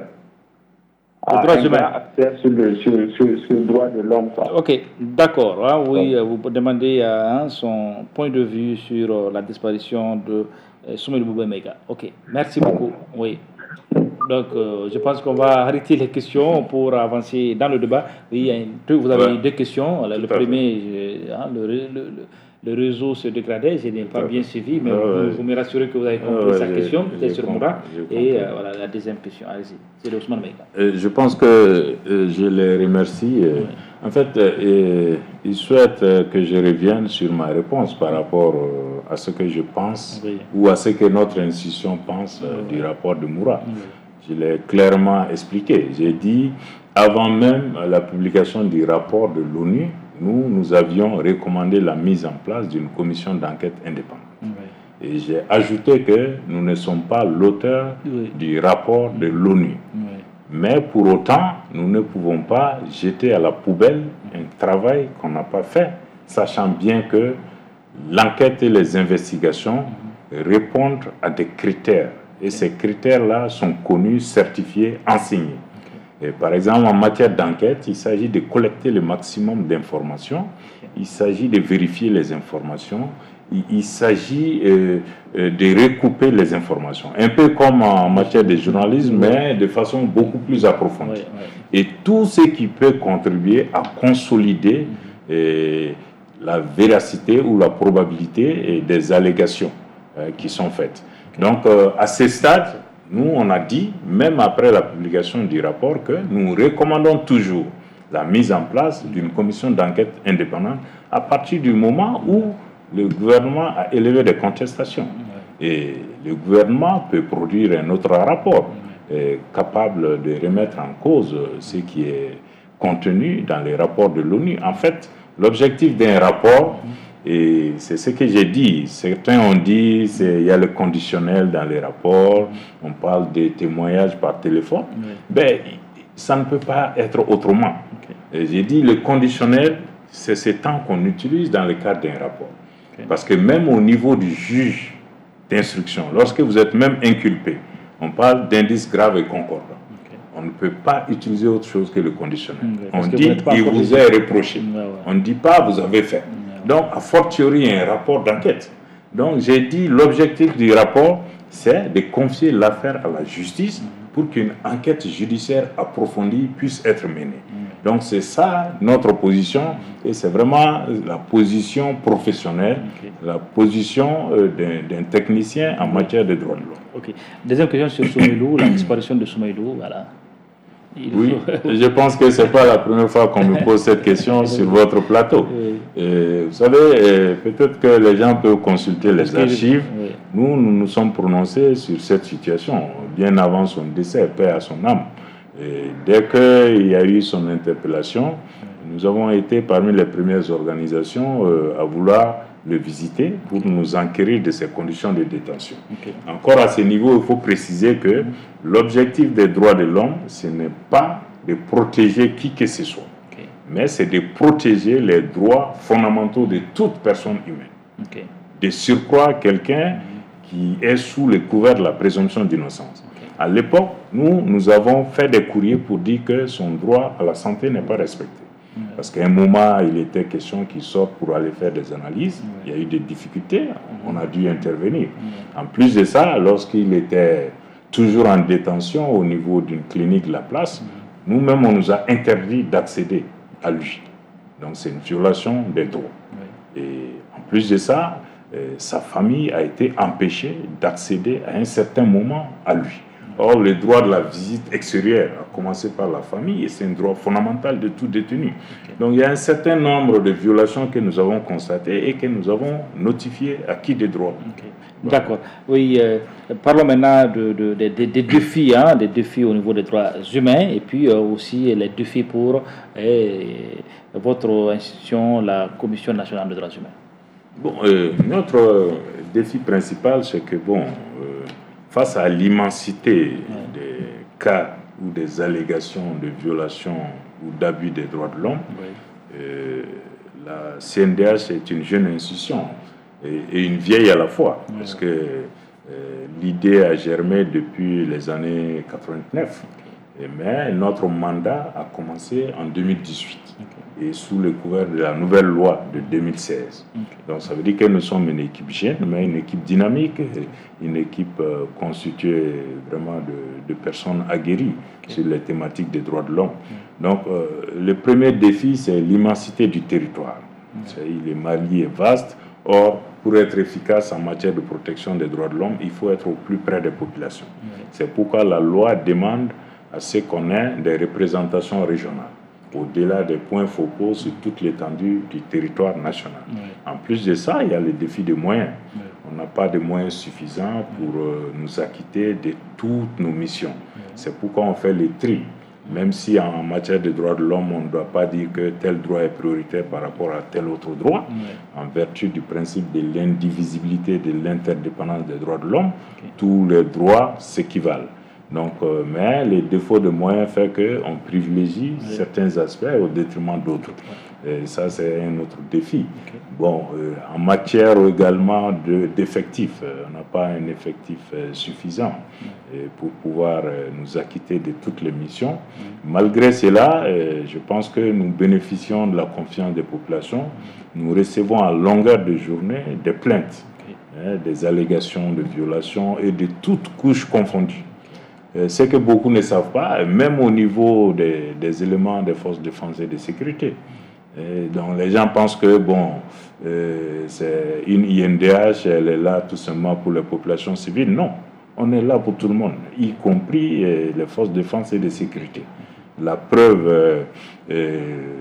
Le droit humain. Accès sur le, sur, sur, sur le droit de l'homme. Ok, d'accord. Hein, oui, euh, vous demandez hein, son point de vue sur euh, la disparition de euh, Soumaïlou Boubey Maïga. Ok, merci beaucoup. Oui. Donc, euh, je pense qu'on va arrêter les questions pour avancer dans le débat. Oui, il y a une, deux, vous avez ouais. deux questions. Le premier, je, hein, le, le, le, le réseau se dégradait, je n'ai pas bien suivi, mais ah, vous, ouais. vous me rassurez que vous avez compris ah, sa ouais, question, peut-être sur Moura. Et euh, voilà la deuxième question. Allez-y, c'est Ousmane Maïga. Euh, je pense que euh, je les remercie. Euh, oui. En fait, euh, ils souhaitent euh, que je revienne sur ma réponse par rapport euh, à ce que je pense oui. ou à ce que notre institution pense euh, oui. du rapport de Moura. Oui. Je l'ai clairement expliqué. J'ai dit, avant même la publication du rapport de l'ONU, nous, nous avions recommandé la mise en place d'une commission d'enquête indépendante. Oui. Et j'ai ajouté que nous ne sommes pas l'auteur oui. du rapport de l'ONU. Oui. Mais pour autant, nous ne pouvons pas jeter à la poubelle un travail qu'on n'a pas fait, sachant bien que l'enquête et les investigations répondent à des critères. Et ces critères-là sont connus, certifiés, enseignés. Et par exemple, en matière d'enquête, il s'agit de collecter le maximum d'informations, il s'agit de vérifier les informations, il, il s'agit euh, euh, de recouper les informations. Un peu comme en matière de journalisme, mais de façon beaucoup plus approfondie. Et tout ce qui peut contribuer à consolider euh, la véracité ou la probabilité des allégations euh, qui sont faites. Donc, euh, à ce stade, nous, on a dit, même après la publication du rapport, que nous recommandons toujours la mise en place d'une commission d'enquête indépendante à partir du moment où le gouvernement a élevé des contestations. Et le gouvernement peut produire un autre rapport euh, capable de remettre en cause ce qui est contenu dans les rapports de l'ONU. En fait, l'objectif d'un rapport, et c'est ce que j'ai dit. Certains ont dit qu'il y a le conditionnel dans les rapports, on parle des témoignages par téléphone. Oui. Ben, ça ne peut pas être autrement. Okay. J'ai dit le conditionnel, c'est ce temps qu'on utilise dans le cadre d'un rapport. Okay. Parce que même au niveau du juge d'instruction, lorsque vous êtes même inculpé, on parle d'indices graves et concordants. Okay. On ne peut pas utiliser autre chose que le conditionnel. Okay. On dit il vous est reproché. Ouais, ouais. On ne dit pas vous avez fait. Donc, a fortiori, un rapport d'enquête. Donc, j'ai dit, l'objectif du rapport, c'est de confier l'affaire à la justice pour qu'une enquête judiciaire approfondie puisse être menée. Donc, c'est ça notre position, et c'est vraiment la position professionnelle, okay. la position euh, d'un technicien en matière de droits de l'homme. Ok. Deuxième question sur Soumaïlou, la disparition de Soumaïlou, voilà. Oui, je pense que ce n'est pas la première fois qu'on me pose cette question sur votre plateau. Oui. Et vous savez, peut-être que les gens peuvent consulter les archives. Oui. Nous, nous nous sommes prononcés sur cette situation bien avant son décès, paix à son âme. Et dès qu'il y a eu son interpellation, nous avons été parmi les premières organisations euh, à vouloir le visiter pour nous enquérir de ses conditions de détention. Okay. Encore à ce niveau, il faut préciser que l'objectif des droits de l'homme, ce n'est pas de protéger qui que ce soit, okay. mais c'est de protéger les droits fondamentaux de toute personne humaine. Okay. De surcroît, quelqu'un qui est sous le couvert de la présomption d'innocence. Okay. À l'époque, nous, nous avons fait des courriers pour dire que son droit à la santé n'est pas respecté. Parce qu'à un moment, il était question qu'il sorte pour aller faire des analyses. Il y a eu des difficultés, on a dû intervenir. En plus de ça, lorsqu'il était toujours en détention au niveau d'une clinique de la place, nous-mêmes, on nous a interdit d'accéder à lui. Donc, c'est une violation des droits. Et en plus de ça, euh, sa famille a été empêchée d'accéder à un certain moment à lui. Or, le droit de la visite extérieure, à commencer par la famille, et c'est un droit fondamental de tout détenu. Okay. Donc, il y a un certain nombre de violations que nous avons constatées et que nous avons notifiées à qui des droits. Okay. Voilà. D'accord. Oui, euh, parlons maintenant de, de, de, de, des défis, hein, des défis au niveau des droits humains et puis euh, aussi les défis pour euh, votre institution, la Commission nationale des droits humains. Bon, euh, notre défi principal, c'est que, bon, euh, face à l'immensité oui. des cas ou des allégations de violation ou d'abus des droits de l'homme, oui. euh, la C N D H est une jeune institution et, et une vieille à la fois, oui. parce que euh, l'idée a germé depuis les années quatre-vingt-neuf, okay. mais notre mandat a commencé en deux mille dix-huit. Okay. Et sous le couvert de la nouvelle loi de deux mille seize. Okay. Donc ça veut dire que nous sommes une équipe jeune, mais une équipe dynamique, une équipe euh, constituée vraiment de, de personnes aguerries okay. sur les thématiques des droits de l'homme. Okay. Donc euh, le premier défi, c'est l'immensité du territoire. Okay. Le Mali est vaste, or pour être efficace en matière de protection des droits de l'homme, il faut être au plus près des populations. Okay. C'est pourquoi la loi demande à ce qu'on ait des représentations régionales, au-delà des points focaux sur toute l'étendue du territoire national. Oui. En plus de ça, il y a le défi des moyens. Oui. On n'a pas de moyens suffisants pour euh, nous acquitter de toutes nos missions. Oui. C'est pourquoi on fait le tri. Même si en matière de droits de l'homme, on ne doit pas dire que tel droit est prioritaire par rapport à tel autre droit, oui. en vertu du principe de l'indivisibilité, de l'interdépendance des droits de l'homme, okay. tous les droits s'équivalent. Donc, euh, mais les défauts de moyens fait qu'on privilégie oui. certains aspects au détriment d'autres. Et ça, c'est un autre défi. Okay. Bon, euh, en matière également de, d'effectifs, euh, on n'a pas un effectif euh, suffisant oui. et pour pouvoir euh, nous acquitter de toutes les missions. Oui. Malgré cela, euh, je pense que nous bénéficions de la confiance des populations. Oui. Nous recevons à longueur de journée des plaintes, okay. hein, des allégations de violations et de toutes couches confondues. Ce que beaucoup ne savent pas, même au niveau des, des éléments des forces de défense et de sécurité. Et donc les gens pensent que bon, euh, c'est une I N D H, elle est là tout simplement pour les populations civiles. Non, on est là pour tout le monde, y compris euh, les forces de défense et de sécurité. La preuve, euh, euh,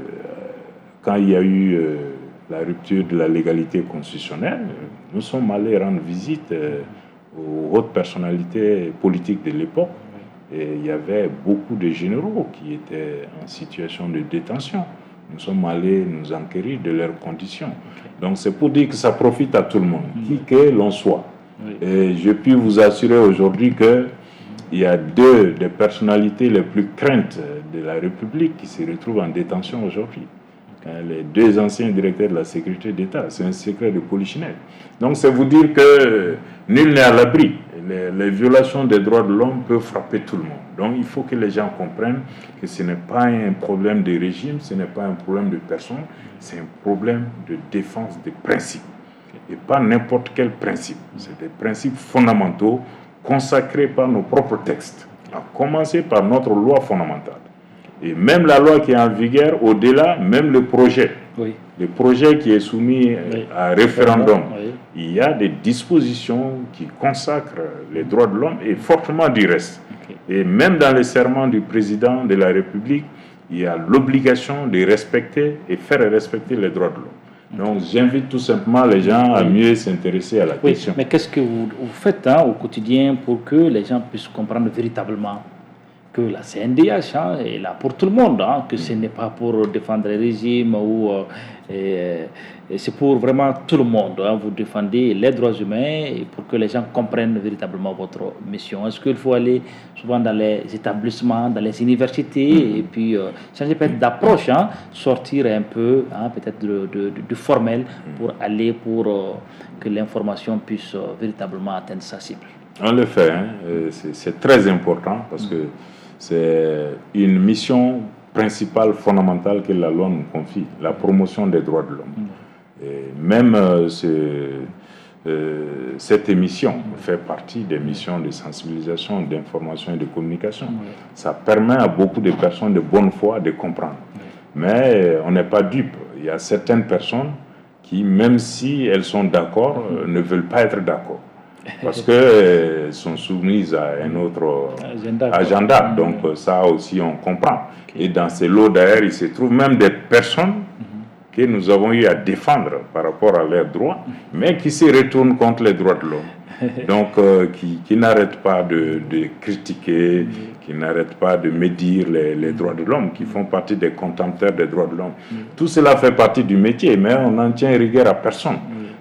quand il y a eu euh, la rupture de la légalité constitutionnelle, nous sommes allés rendre visite euh, aux hautes personnalités politiques de l'époque. Et il y avait beaucoup de généraux qui étaient en situation de détention. Nous sommes allés nous enquérir de leurs conditions. Okay. Donc c'est pour dire que ça profite à tout le monde, mmh. qui que l'on soit. Oui. Et je puis vous assurer aujourd'hui qu'il y a deux des personnalités les plus craintes de la République qui se retrouvent en détention aujourd'hui. Okay. Les deux anciens directeurs de la sécurité d'État, c'est un secret de polichinelle. Donc c'est vous dire que nul n'est à l'abri. Les, les violations des droits de l'homme peuvent frapper tout le monde. Donc il faut que les gens comprennent que ce n'est pas un problème de régime, ce n'est pas un problème de personne, c'est un problème de défense des principes. Et pas n'importe quel principe. C'est des principes fondamentaux consacrés par nos propres textes, à commencer par notre loi fondamentale. Et même la loi qui est en vigueur, au-delà, même le projet, oui. le projet qui est soumis oui. à référendum, oui. il y a des dispositions qui consacrent les droits de l'homme et fortement du reste. Okay. Et même dans le serment du président de la République, il y a l'obligation de respecter et faire respecter les droits de l'homme. Donc j'invite tout simplement les gens à mieux s'intéresser à la oui, question. Mais qu'est-ce que vous, vous faites hein, au quotidien pour que les gens puissent comprendre véritablement que la C N D H hein, est là pour tout le monde, hein, que ce n'est pas pour défendre le régime ou euh, et, et c'est pour vraiment tout le monde. Hein, vous défendez les droits humains et pour que les gens comprennent véritablement votre mission. Est-ce qu'il faut aller souvent dans les établissements, dans les universités et puis euh, changer peut-être d'approche, hein, sortir un peu hein, peut-être de, de, de, de formel pour aller pour euh, que l'information puisse euh, véritablement atteindre sa cible? On le fait, hein, c'est, c'est très important parce que c'est une mission principale, fondamentale que la loi nous confie, la promotion des droits de l'homme. Et même euh, ce, euh, cette émission fait partie des missions de sensibilisation, d'information et de communication. Ça permet à beaucoup de personnes de bonne foi de comprendre. Mais on n'est pas dupe. Il y a certaines personnes qui, même si elles sont d'accord, euh, ne veulent pas être d'accord. Parce qu'elles euh, sont soumises à un autre agenda. agenda. Donc euh, ça aussi on comprend. Okay. Et dans ces lots d'ailleurs, il se trouve même des personnes mm-hmm. que nous avons eu à défendre par rapport à leurs droits, mm-hmm. mais qui se retournent contre les droits de l'homme. Donc euh, qui, qui n'arrêtent pas de, de critiquer, mm-hmm. qui n'arrêtent pas de médire les, les droits de l'homme, qui font partie des contempteurs des droits de l'homme. Mm-hmm. Tout cela fait partie du métier, mais on n'en tient rigueur à personne.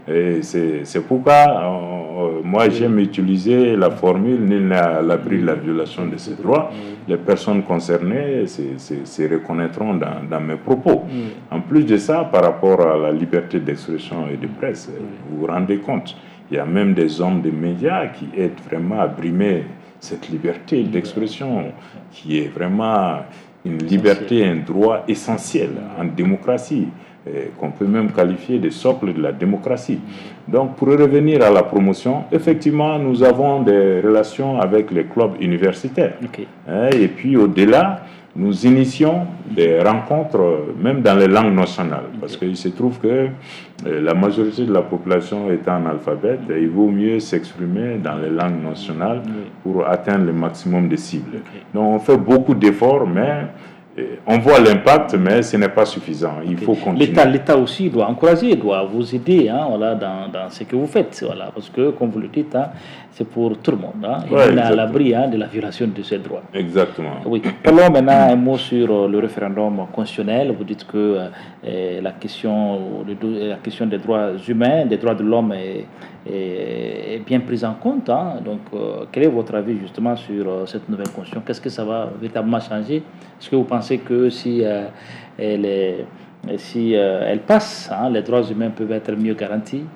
Et c'est, c'est pourquoi euh, moi j'aime utiliser la formule « nul n'est à l'abri de la violation de ses droits ». Les personnes concernées se reconnaîtront dans, dans mes propos. En plus de ça, par rapport à la liberté d'expression et de presse, vous vous rendez compte, il y a même des hommes des médias qui aident vraiment à brimer cette liberté d'expression qui est vraiment une liberté, un droit essentiel en démocratie, qu'on peut même qualifier de socle de la démocratie. Donc, pour revenir à la promotion, effectivement, nous avons des relations avec les clubs universitaires. Okay. Et puis, au-delà, nous initions des rencontres, même dans les langues nationales, parce qu'il se trouve que la majorité de la population étant analphabète, il vaut mieux s'exprimer dans les langues nationales pour atteindre le maximum de cibles. Donc, on fait beaucoup d'efforts, mais on voit l'impact, mais ce n'est pas suffisant. Il okay. faut continuer. L'État, l'État aussi doit encourager, doit vous aider hein, voilà, dans, dans ce que vous faites. Voilà, parce que, comme vous le dites, hein, c'est pour tout le monde. Hein, ouais, il est à l'abri hein, de la violation de ses droits. Exactement. Oui. Parlons maintenant un mot sur le référendum constitutionnel. Vous dites que euh, la, question, la question des droits humains, des droits de l'homme est, est, est bien prise en compte. Hein. Donc, euh, quel est votre avis justement sur euh, cette nouvelle constitution? Qu'est-ce que ça va véritablement changer? Est-ce que vous pensez que si euh, elle, est, si, euh, elle passe, hein, les droits humains peuvent être mieux garantis?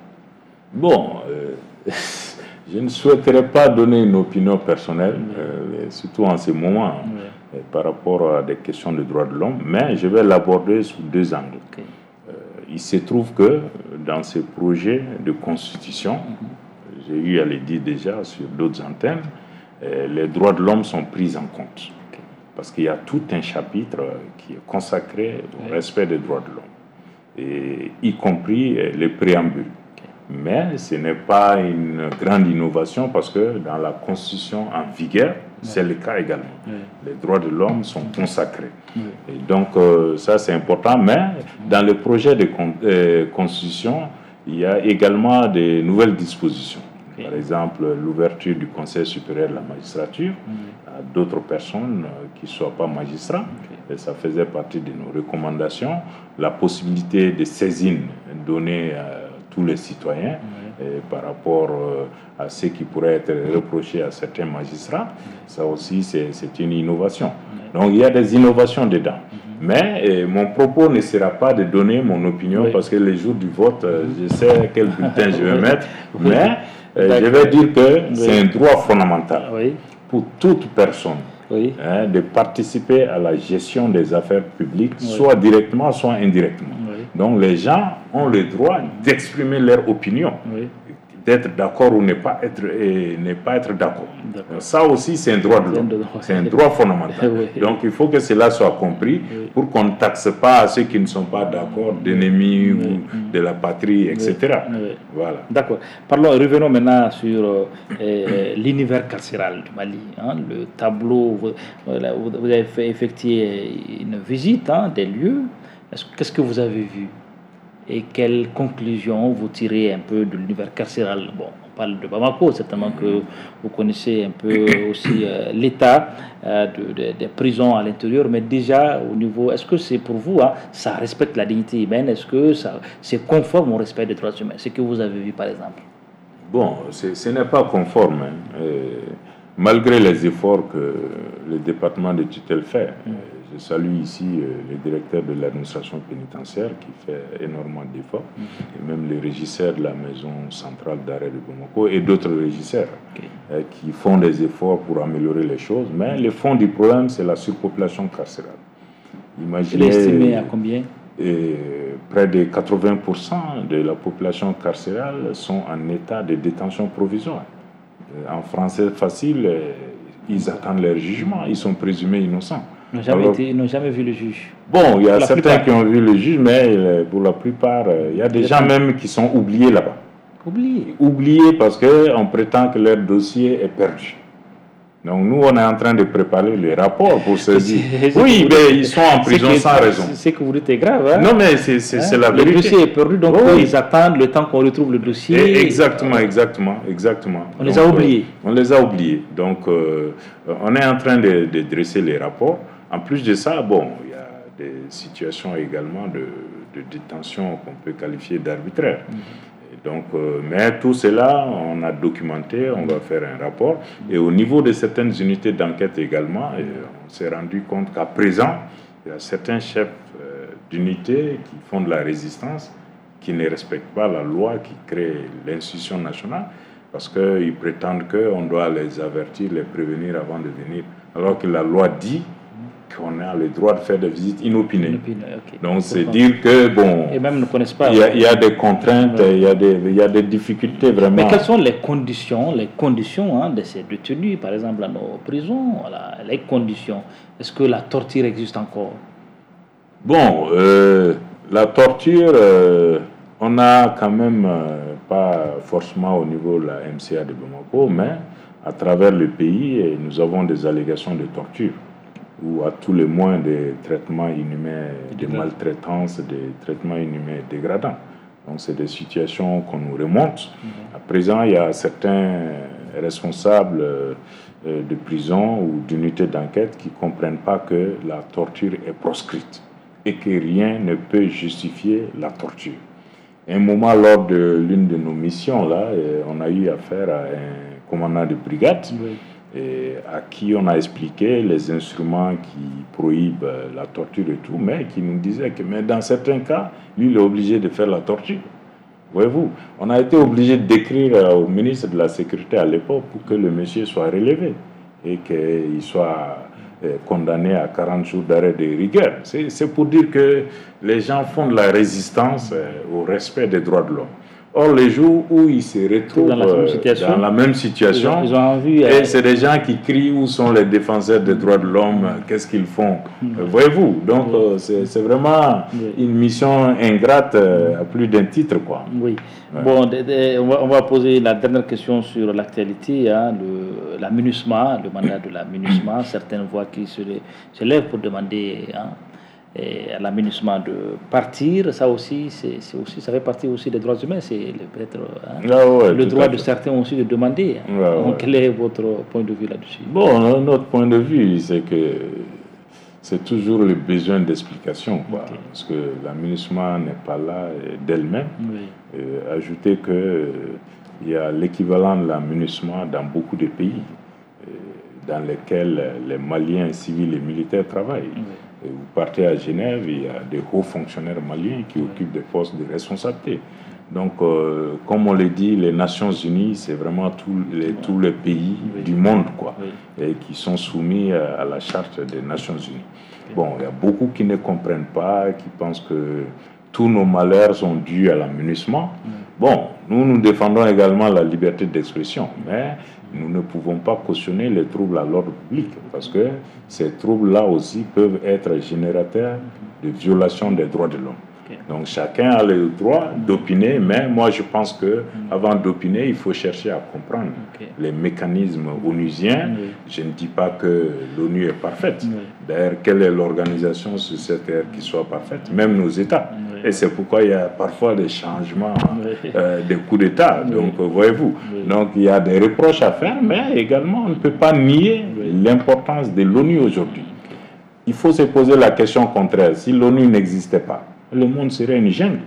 Bon, euh, je ne souhaiterais pas donner une opinion personnelle, oui. euh, surtout en ce moment, oui. par rapport à des questions de droits de l'homme, mais je vais l'aborder sous deux angles. Okay. Euh, il se trouve que dans ce projet de constitution, mm-hmm. j'ai eu à le dire déjà sur d'autres antennes, euh, les droits de l'homme sont pris en compte. Parce qu'il y a tout un chapitre qui est consacré au respect des droits de l'homme, et y compris les préambules. Mais ce n'est pas une grande innovation parce que dans la Constitution en vigueur, c'est le cas également. Les droits de l'homme sont consacrés. Et donc euh, ça c'est important, mais dans le projet de con- euh, Constitution, il y a également des nouvelles dispositions. Par exemple, l'ouverture du Conseil supérieur de la magistrature à d'autres personnes qui ne soient pas magistrats. Et ça faisait partie de nos recommandations. La possibilité de saisine donnée à tous les citoyens et par rapport à ce qui pourrait être reproché à certains magistrats, ça aussi c'est, c'est une innovation. Donc il y a des innovations dedans. Mais eh, mon propos ne sera pas de donner mon opinion oui. parce que les jours du vote, je sais quel bulletin je vais mettre, mais je vais dire que oui. c'est un droit fondamental oui. pour toute personne oui. hein, de participer à la gestion des affaires publiques, oui. soit directement, soit indirectement. Oui. Donc les gens ont le droit d'exprimer leur opinion, oui. d'être d'accord ou ne pas être, et ne pas être d'accord. d'accord. Ça aussi, c'est un droit de l'homme. C'est un droit fondamental. Oui. Donc il faut que cela soit compris oui. pour qu'on ne taxe pas ceux qui ne sont pas d'accord d'ennemis oui. ou de la patrie, et cetera. Oui. Oui. Voilà. D'accord. Parlons, revenons maintenant sur euh, l'univers carcéral du Mali. Hein, le tableau, vous, vous avez fait effectuer une visite hein, des lieux. Est-ce, qu'est-ce que vous avez vu? Et quelles conclusions vous tirez un peu de l'univers carcéral? Bon, on parle de Bamako, certainement que vous connaissez un peu aussi euh, l'état euh, de, de, des prisons à l'intérieur, mais déjà au niveau, est-ce que c'est pour vous, hein, ça respecte la dignité humaine? Est-ce que ça, c'est conforme au respect des droits humains? Ce que vous avez vu par exemple? Bon, c'est, ce n'est pas conforme. Hein. Et malgré les efforts que le département de tutelle fait, mmh. je salue ici le directeur de l'administration pénitentiaire qui fait énormément d'efforts, mmh. et même les régisseurs de la maison centrale d'arrêt de Bamako et d'autres régisseurs okay. euh, qui font des efforts pour améliorer les choses. Mais le fond du problème, c'est la surpopulation carcérale. Imaginez, il est estimé à combien? Et près de quatre-vingts pour cent de la population carcérale sont en état de détention provisoire. En français facile, ils attendent leur jugement, ils sont présumés innocents. Ils n'ont jamais, Alors, été, ils n'ont jamais vu le juge. Bon, il y a pour certains qui ont vu le juge, mais pour la plupart, il y a des gens même qui sont oubliés là-bas. Oubliés Oubliés parce qu'on prétend que leur dossier est perdu. Donc nous, on est en train de préparer les rapports pour se dire... Oui, mais ils sont en prison sans raison. C'est que vous dites est grave. Hein? Non, mais c'est, c'est, hein? c'est la vérité. Le dossier est perdu, donc oh, oui. ils attendent le temps qu'on retrouve le dossier. Et exactement, exactement, exactement. On donc, les a oubliés. Euh, on les a oubliés. Donc, euh, on est en train de, de dresser les rapports. En plus de ça, bon, il y a des situations également de, de détention qu'on peut qualifier d'arbitraire. Mm-hmm. donc, euh, mais tout cela, on a documenté, on va faire un rapport. Et au niveau de certaines unités d'enquête également, et on s'est rendu compte qu'à présent, il y a certains chefs euh, d'unités qui font de la résistance, qui ne respectent pas la loi qui crée l'institution nationale, parce qu'ils prétendent qu'on doit les avertir, les prévenir avant de venir, alors que la loi dit qu'on a le droit de faire des visites inopinées. Inopinées, okay. Donc c'est dire que, bon, et même ne connaissent pas. Il y, a, il y a des contraintes, ouais. il, y a des, il y a des difficultés vraiment. Mais quelles sont les conditions, les conditions hein, de ces détenus, par exemple, dans nos prisons, voilà, les conditions? Est-ce que la torture existe encore? Bon, euh, la torture, euh, on n'a quand même euh, pas forcément au niveau de la M C A de Bamako, mais à travers le pays, nous avons des allégations de torture, ou à tous les moins des traitements inhumains, des maltraitances, des traitements inhumains dégradants. Donc c'est des situations qu'on nous remonte. Mm-hmm. À présent, il y a certains responsables euh, de prison ou d'unités d'enquête qui ne comprennent pas que la torture est proscrite et que rien ne peut justifier la torture. À un moment, lors de l'une de nos missions, là, on a eu affaire à un commandant de brigade, oui. Et à qui on a expliqué les instruments qui prohibent la torture et tout, mais qui nous disait que mais dans certains cas, lui, il est obligé de faire la torture. Voyez-vous, on a été obligé d'écrire au ministre de la Sécurité à l'époque pour que le monsieur soit relevé et qu'il soit condamné à quarante jours d'arrêt de rigueur. C'est, c'est pour dire que les gens font de la résistance au respect des droits de l'homme. Or, les jours où ils se retrouvent dans la même situation, dans la même situation ils ont, ils ont envie, et euh... c'est des gens qui crient où sont les défenseurs des droits de l'homme, qu'est-ce qu'ils font, mmh. voyez-vous. Donc, oui. euh, c'est, c'est vraiment oui. une mission ingrate euh, à plus d'un titre, quoi. Oui. Ouais. Bon, de, de, on, va, on va poser la dernière question sur l'actualité, hein, le, la MINUSMA, le mandat de la MINUSMA. Certaines voix qui se, se lèvent pour demander... Hein, et à la MINUSMA de partir, ça aussi, c'est, c'est aussi, ça fait partie aussi des droits humains, c'est le, peut-être hein, ah ouais, le droit de certains aussi de demander. Hein. Ah ouais. Donc, quel est votre point de vue là-dessus? Bon, notre point de vue, c'est que c'est toujours le besoin d'explication, quoi, okay. Parce que la MINUSMA n'est pas là d'elle-même. Oui. Et ajouter que euh, il y a l'équivalent de la MINUSMA dans beaucoup de pays euh, dans lesquels les Maliens civils et militaires travaillent. Oui. Vous partez à Genève, il y a des hauts fonctionnaires maliens qui occupent des postes de responsabilité. Donc, euh, comme on l'a dit, les Nations Unies, c'est vraiment tous les, tous les pays oui. du monde, quoi, oui. et qui sont soumis à, à la charte des Nations Unies. Oui. Bon, il y a beaucoup qui ne comprennent pas, qui pensent que tous nos malheurs sont dus à la MINUSMA. Oui. Bon, nous, nous défendons également la liberté d'expression, mais nous ne pouvons pas cautionner les troubles à l'ordre public, parce que ces troubles-là aussi peuvent être générateurs de violations des droits de l'homme. Okay. Donc chacun a le droit d'opiner, mais moi je pense que avant d'opiner, il faut chercher à comprendre okay. les mécanismes onusiens. Oui. Je ne dis pas que l'ONU est parfaite. Oui. D'ailleurs, quelle est l'organisation sur cette terre qui soit parfaite? Même nos États. Oui. Et c'est pourquoi il y a parfois des changements, oui. euh, des coups d'État. Oui. Donc, voyez-vous. Oui. Donc, il y a des reproches à faire, mais également, on ne peut pas nier oui. l'importance de l'ONU aujourd'hui. Okay. Il faut se poser la question contraire. Si l'ONU n'existait pas, le monde serait une jungle.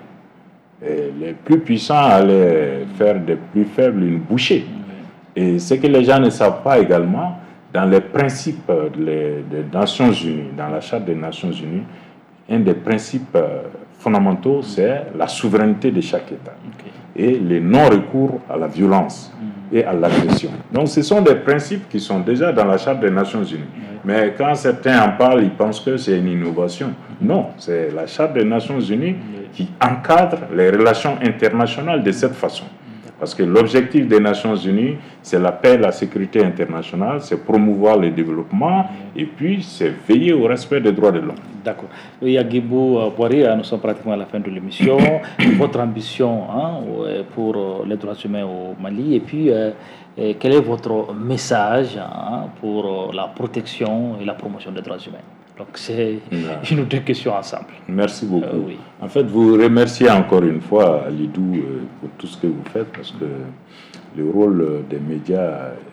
Et les plus puissants allaient faire des plus faibles une bouchée. Oui. Et ce que les gens ne savent pas également, dans les principes des Nations Unies, dans la Charte des Nations Unies, un des principes fondamentaux, c'est la souveraineté de chaque État. Okay. Et le non-recours à la violence mmh. et à l'agression. Donc ce sont des principes qui sont déjà dans la Charte des Nations Unies. Oui. Mais quand certains en parlent, ils pensent que c'est une innovation. Mmh. Non, c'est la Charte des Nations Unies oui. qui encadre les relations internationales de cette façon. Parce que l'objectif des Nations Unies, c'est la paix et la sécurité internationale, c'est promouvoir le développement et puis c'est veiller au respect des droits de l'homme. D'accord. Yagibou Boiri, nous sommes pratiquement à la fin de l'émission. Votre ambition hein, pour les droits humains au Mali et puis euh, quel est votre message hein, pour la protection et la promotion des droits humains? Donc c'est une ou deux questions ensemble. Merci beaucoup. Euh, oui. En fait, vous remerciez encore une fois Alidou euh, pour tout ce que vous faites parce que le rôle des médias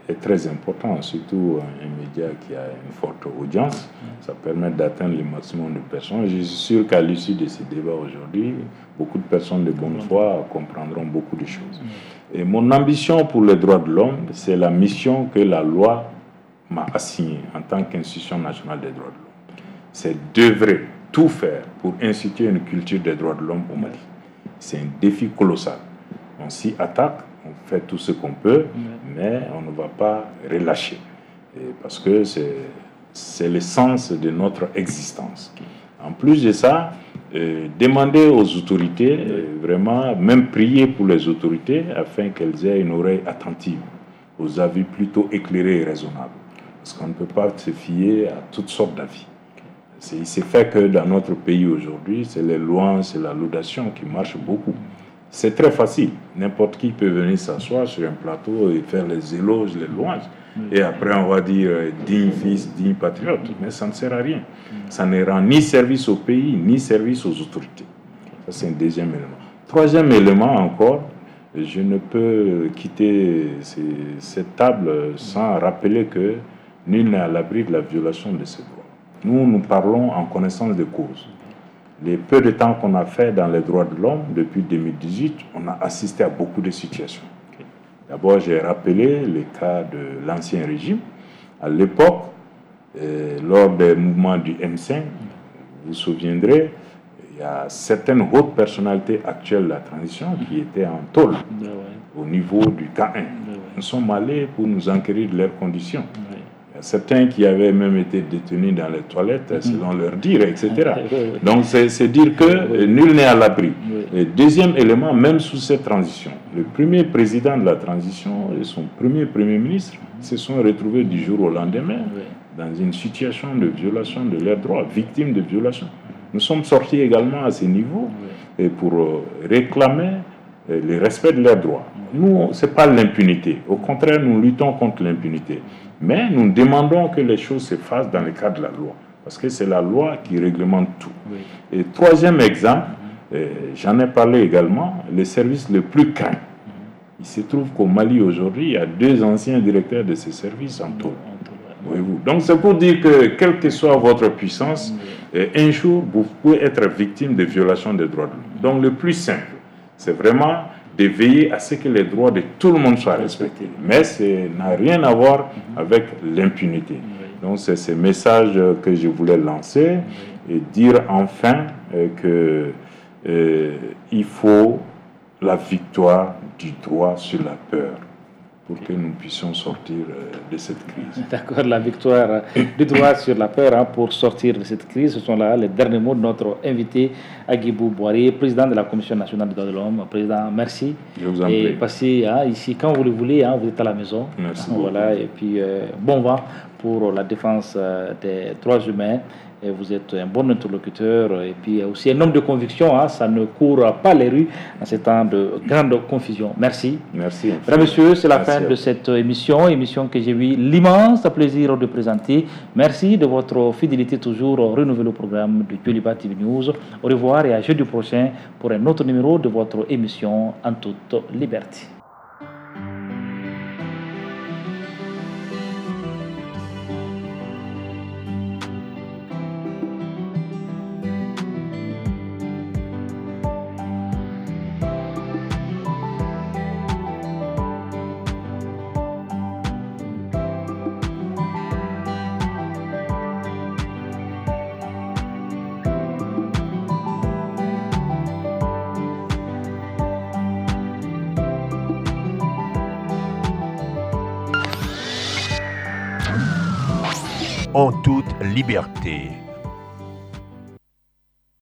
est très important, surtout un média qui a une forte audience. Ça permet d'atteindre le maximum de personnes. Je suis sûr qu'à l'issue de ces débats aujourd'hui, beaucoup de personnes de bonne foi comprendront beaucoup de choses. Et mon ambition pour les droits de l'homme, c'est la mission que la loi m'a assignée en tant qu'institution nationale des droits de l'homme. C'est d'œuvrer, tout faire pour instituer une culture des droits de l'homme au Mali. C'est un défi colossal. On s'y attaque, on fait tout ce qu'on peut, mais on ne va pas relâcher. Et parce que c'est, c'est l'essence de notre existence. En plus de ça, euh, demander aux autorités, euh, vraiment, même prier pour les autorités, afin qu'elles aient une oreille attentive aux avis plutôt éclairés et raisonnables. Parce qu'on ne peut pas se fier à toutes sortes d'avis. C'est, il s'est fait que dans notre pays aujourd'hui, c'est les louanges, c'est la laudation qui marche beaucoup. C'est très facile. N'importe qui peut venir s'asseoir sur un plateau et faire les éloges, les louanges. Et après, on va dire euh, digne fils, digne patriote. Mais ça ne sert à rien. Ça ne rend ni service au pays, ni service aux autorités. Ça, c'est un deuxième élément. Troisième élément encore, je ne peux quitter ces, cette table sans rappeler que nul n'est à l'abri de la violation de ces droits. Nous, nous parlons en connaissance de cause. Les peu de temps qu'on a fait dans les droits de l'homme, depuis deux mille dix-huit, on a assisté à beaucoup de situations. D'abord, j'ai rappelé les cas de l'ancien régime. À l'époque, euh, lors des mouvements du M cinq, vous vous souviendrez, il y a certaines hautes personnalités actuelles de la transition qui étaient en tôle au niveau du K un. Nous sommes allés pour nous enquérir de leurs conditions. Il y a certains qui avaient même été détenus dans les toilettes, selon leur dire, et cetera. Donc, c'est, c'est dire que euh, nul n'est à l'abri. Et deuxième élément, même sous cette transition, le premier président de la transition et son premier premier ministre se sont retrouvés du jour au lendemain dans une situation de violation de leurs droits, victimes de violation. Nous sommes sortis également à ce niveau et pour euh, réclamer euh, le respect de leurs droits. Nous, ce n'est pas l'impunité. Au contraire, nous luttons contre l'impunité. Mais nous demandons que les choses se fassent dans le cadre de la loi. Parce que c'est la loi qui réglemente tout. Oui. Et troisième exemple, mm-hmm. euh, j'en ai parlé également, le service le plus craint. Mm-hmm. Il se trouve qu'au Mali aujourd'hui, il y a deux anciens directeurs de ce service en tôle. Mm-hmm. Voyez-vous. Donc c'est pour dire que, quelle que soit votre puissance, mm-hmm. euh, un jour, vous pouvez être victime de violations des droits de l'homme. Donc le plus simple, c'est vraiment de veiller à ce que les droits de tout le monde soient respectés. Mais ça n'a rien à voir avec l'impunité. Donc c'est ce message que je voulais lancer et dire enfin euh, que euh, il faut la victoire du droit sur la peur pour que nous puissions sortir de cette crise. D'accord, la victoire du droit sur la peur hein, pour sortir de cette crise. Ce sont là les derniers mots de notre invité, Agibou Boiré, président de la Commission nationale des droits de l'homme. Président, merci. Je vous en et prie. Passez hein, ici quand vous le voulez, hein, vous êtes à la maison. Merci hein, voilà, et puis euh, bon vent pour la défense euh, des droits humains. Et vous êtes un bon interlocuteur et puis aussi un homme de conviction. Hein, ça ne court pas les rues en ces temps de grande confusion. Merci. Merci. Mesdames, Messieurs, c'est la Merci fin de cette émission, émission que j'ai eu l'immense plaisir de présenter. Merci de votre fidélité toujours renouvelée au programme de Djoliba T V News. Au revoir et à jeudi prochain pour un autre numéro de votre émission En toute liberté. En toute liberté.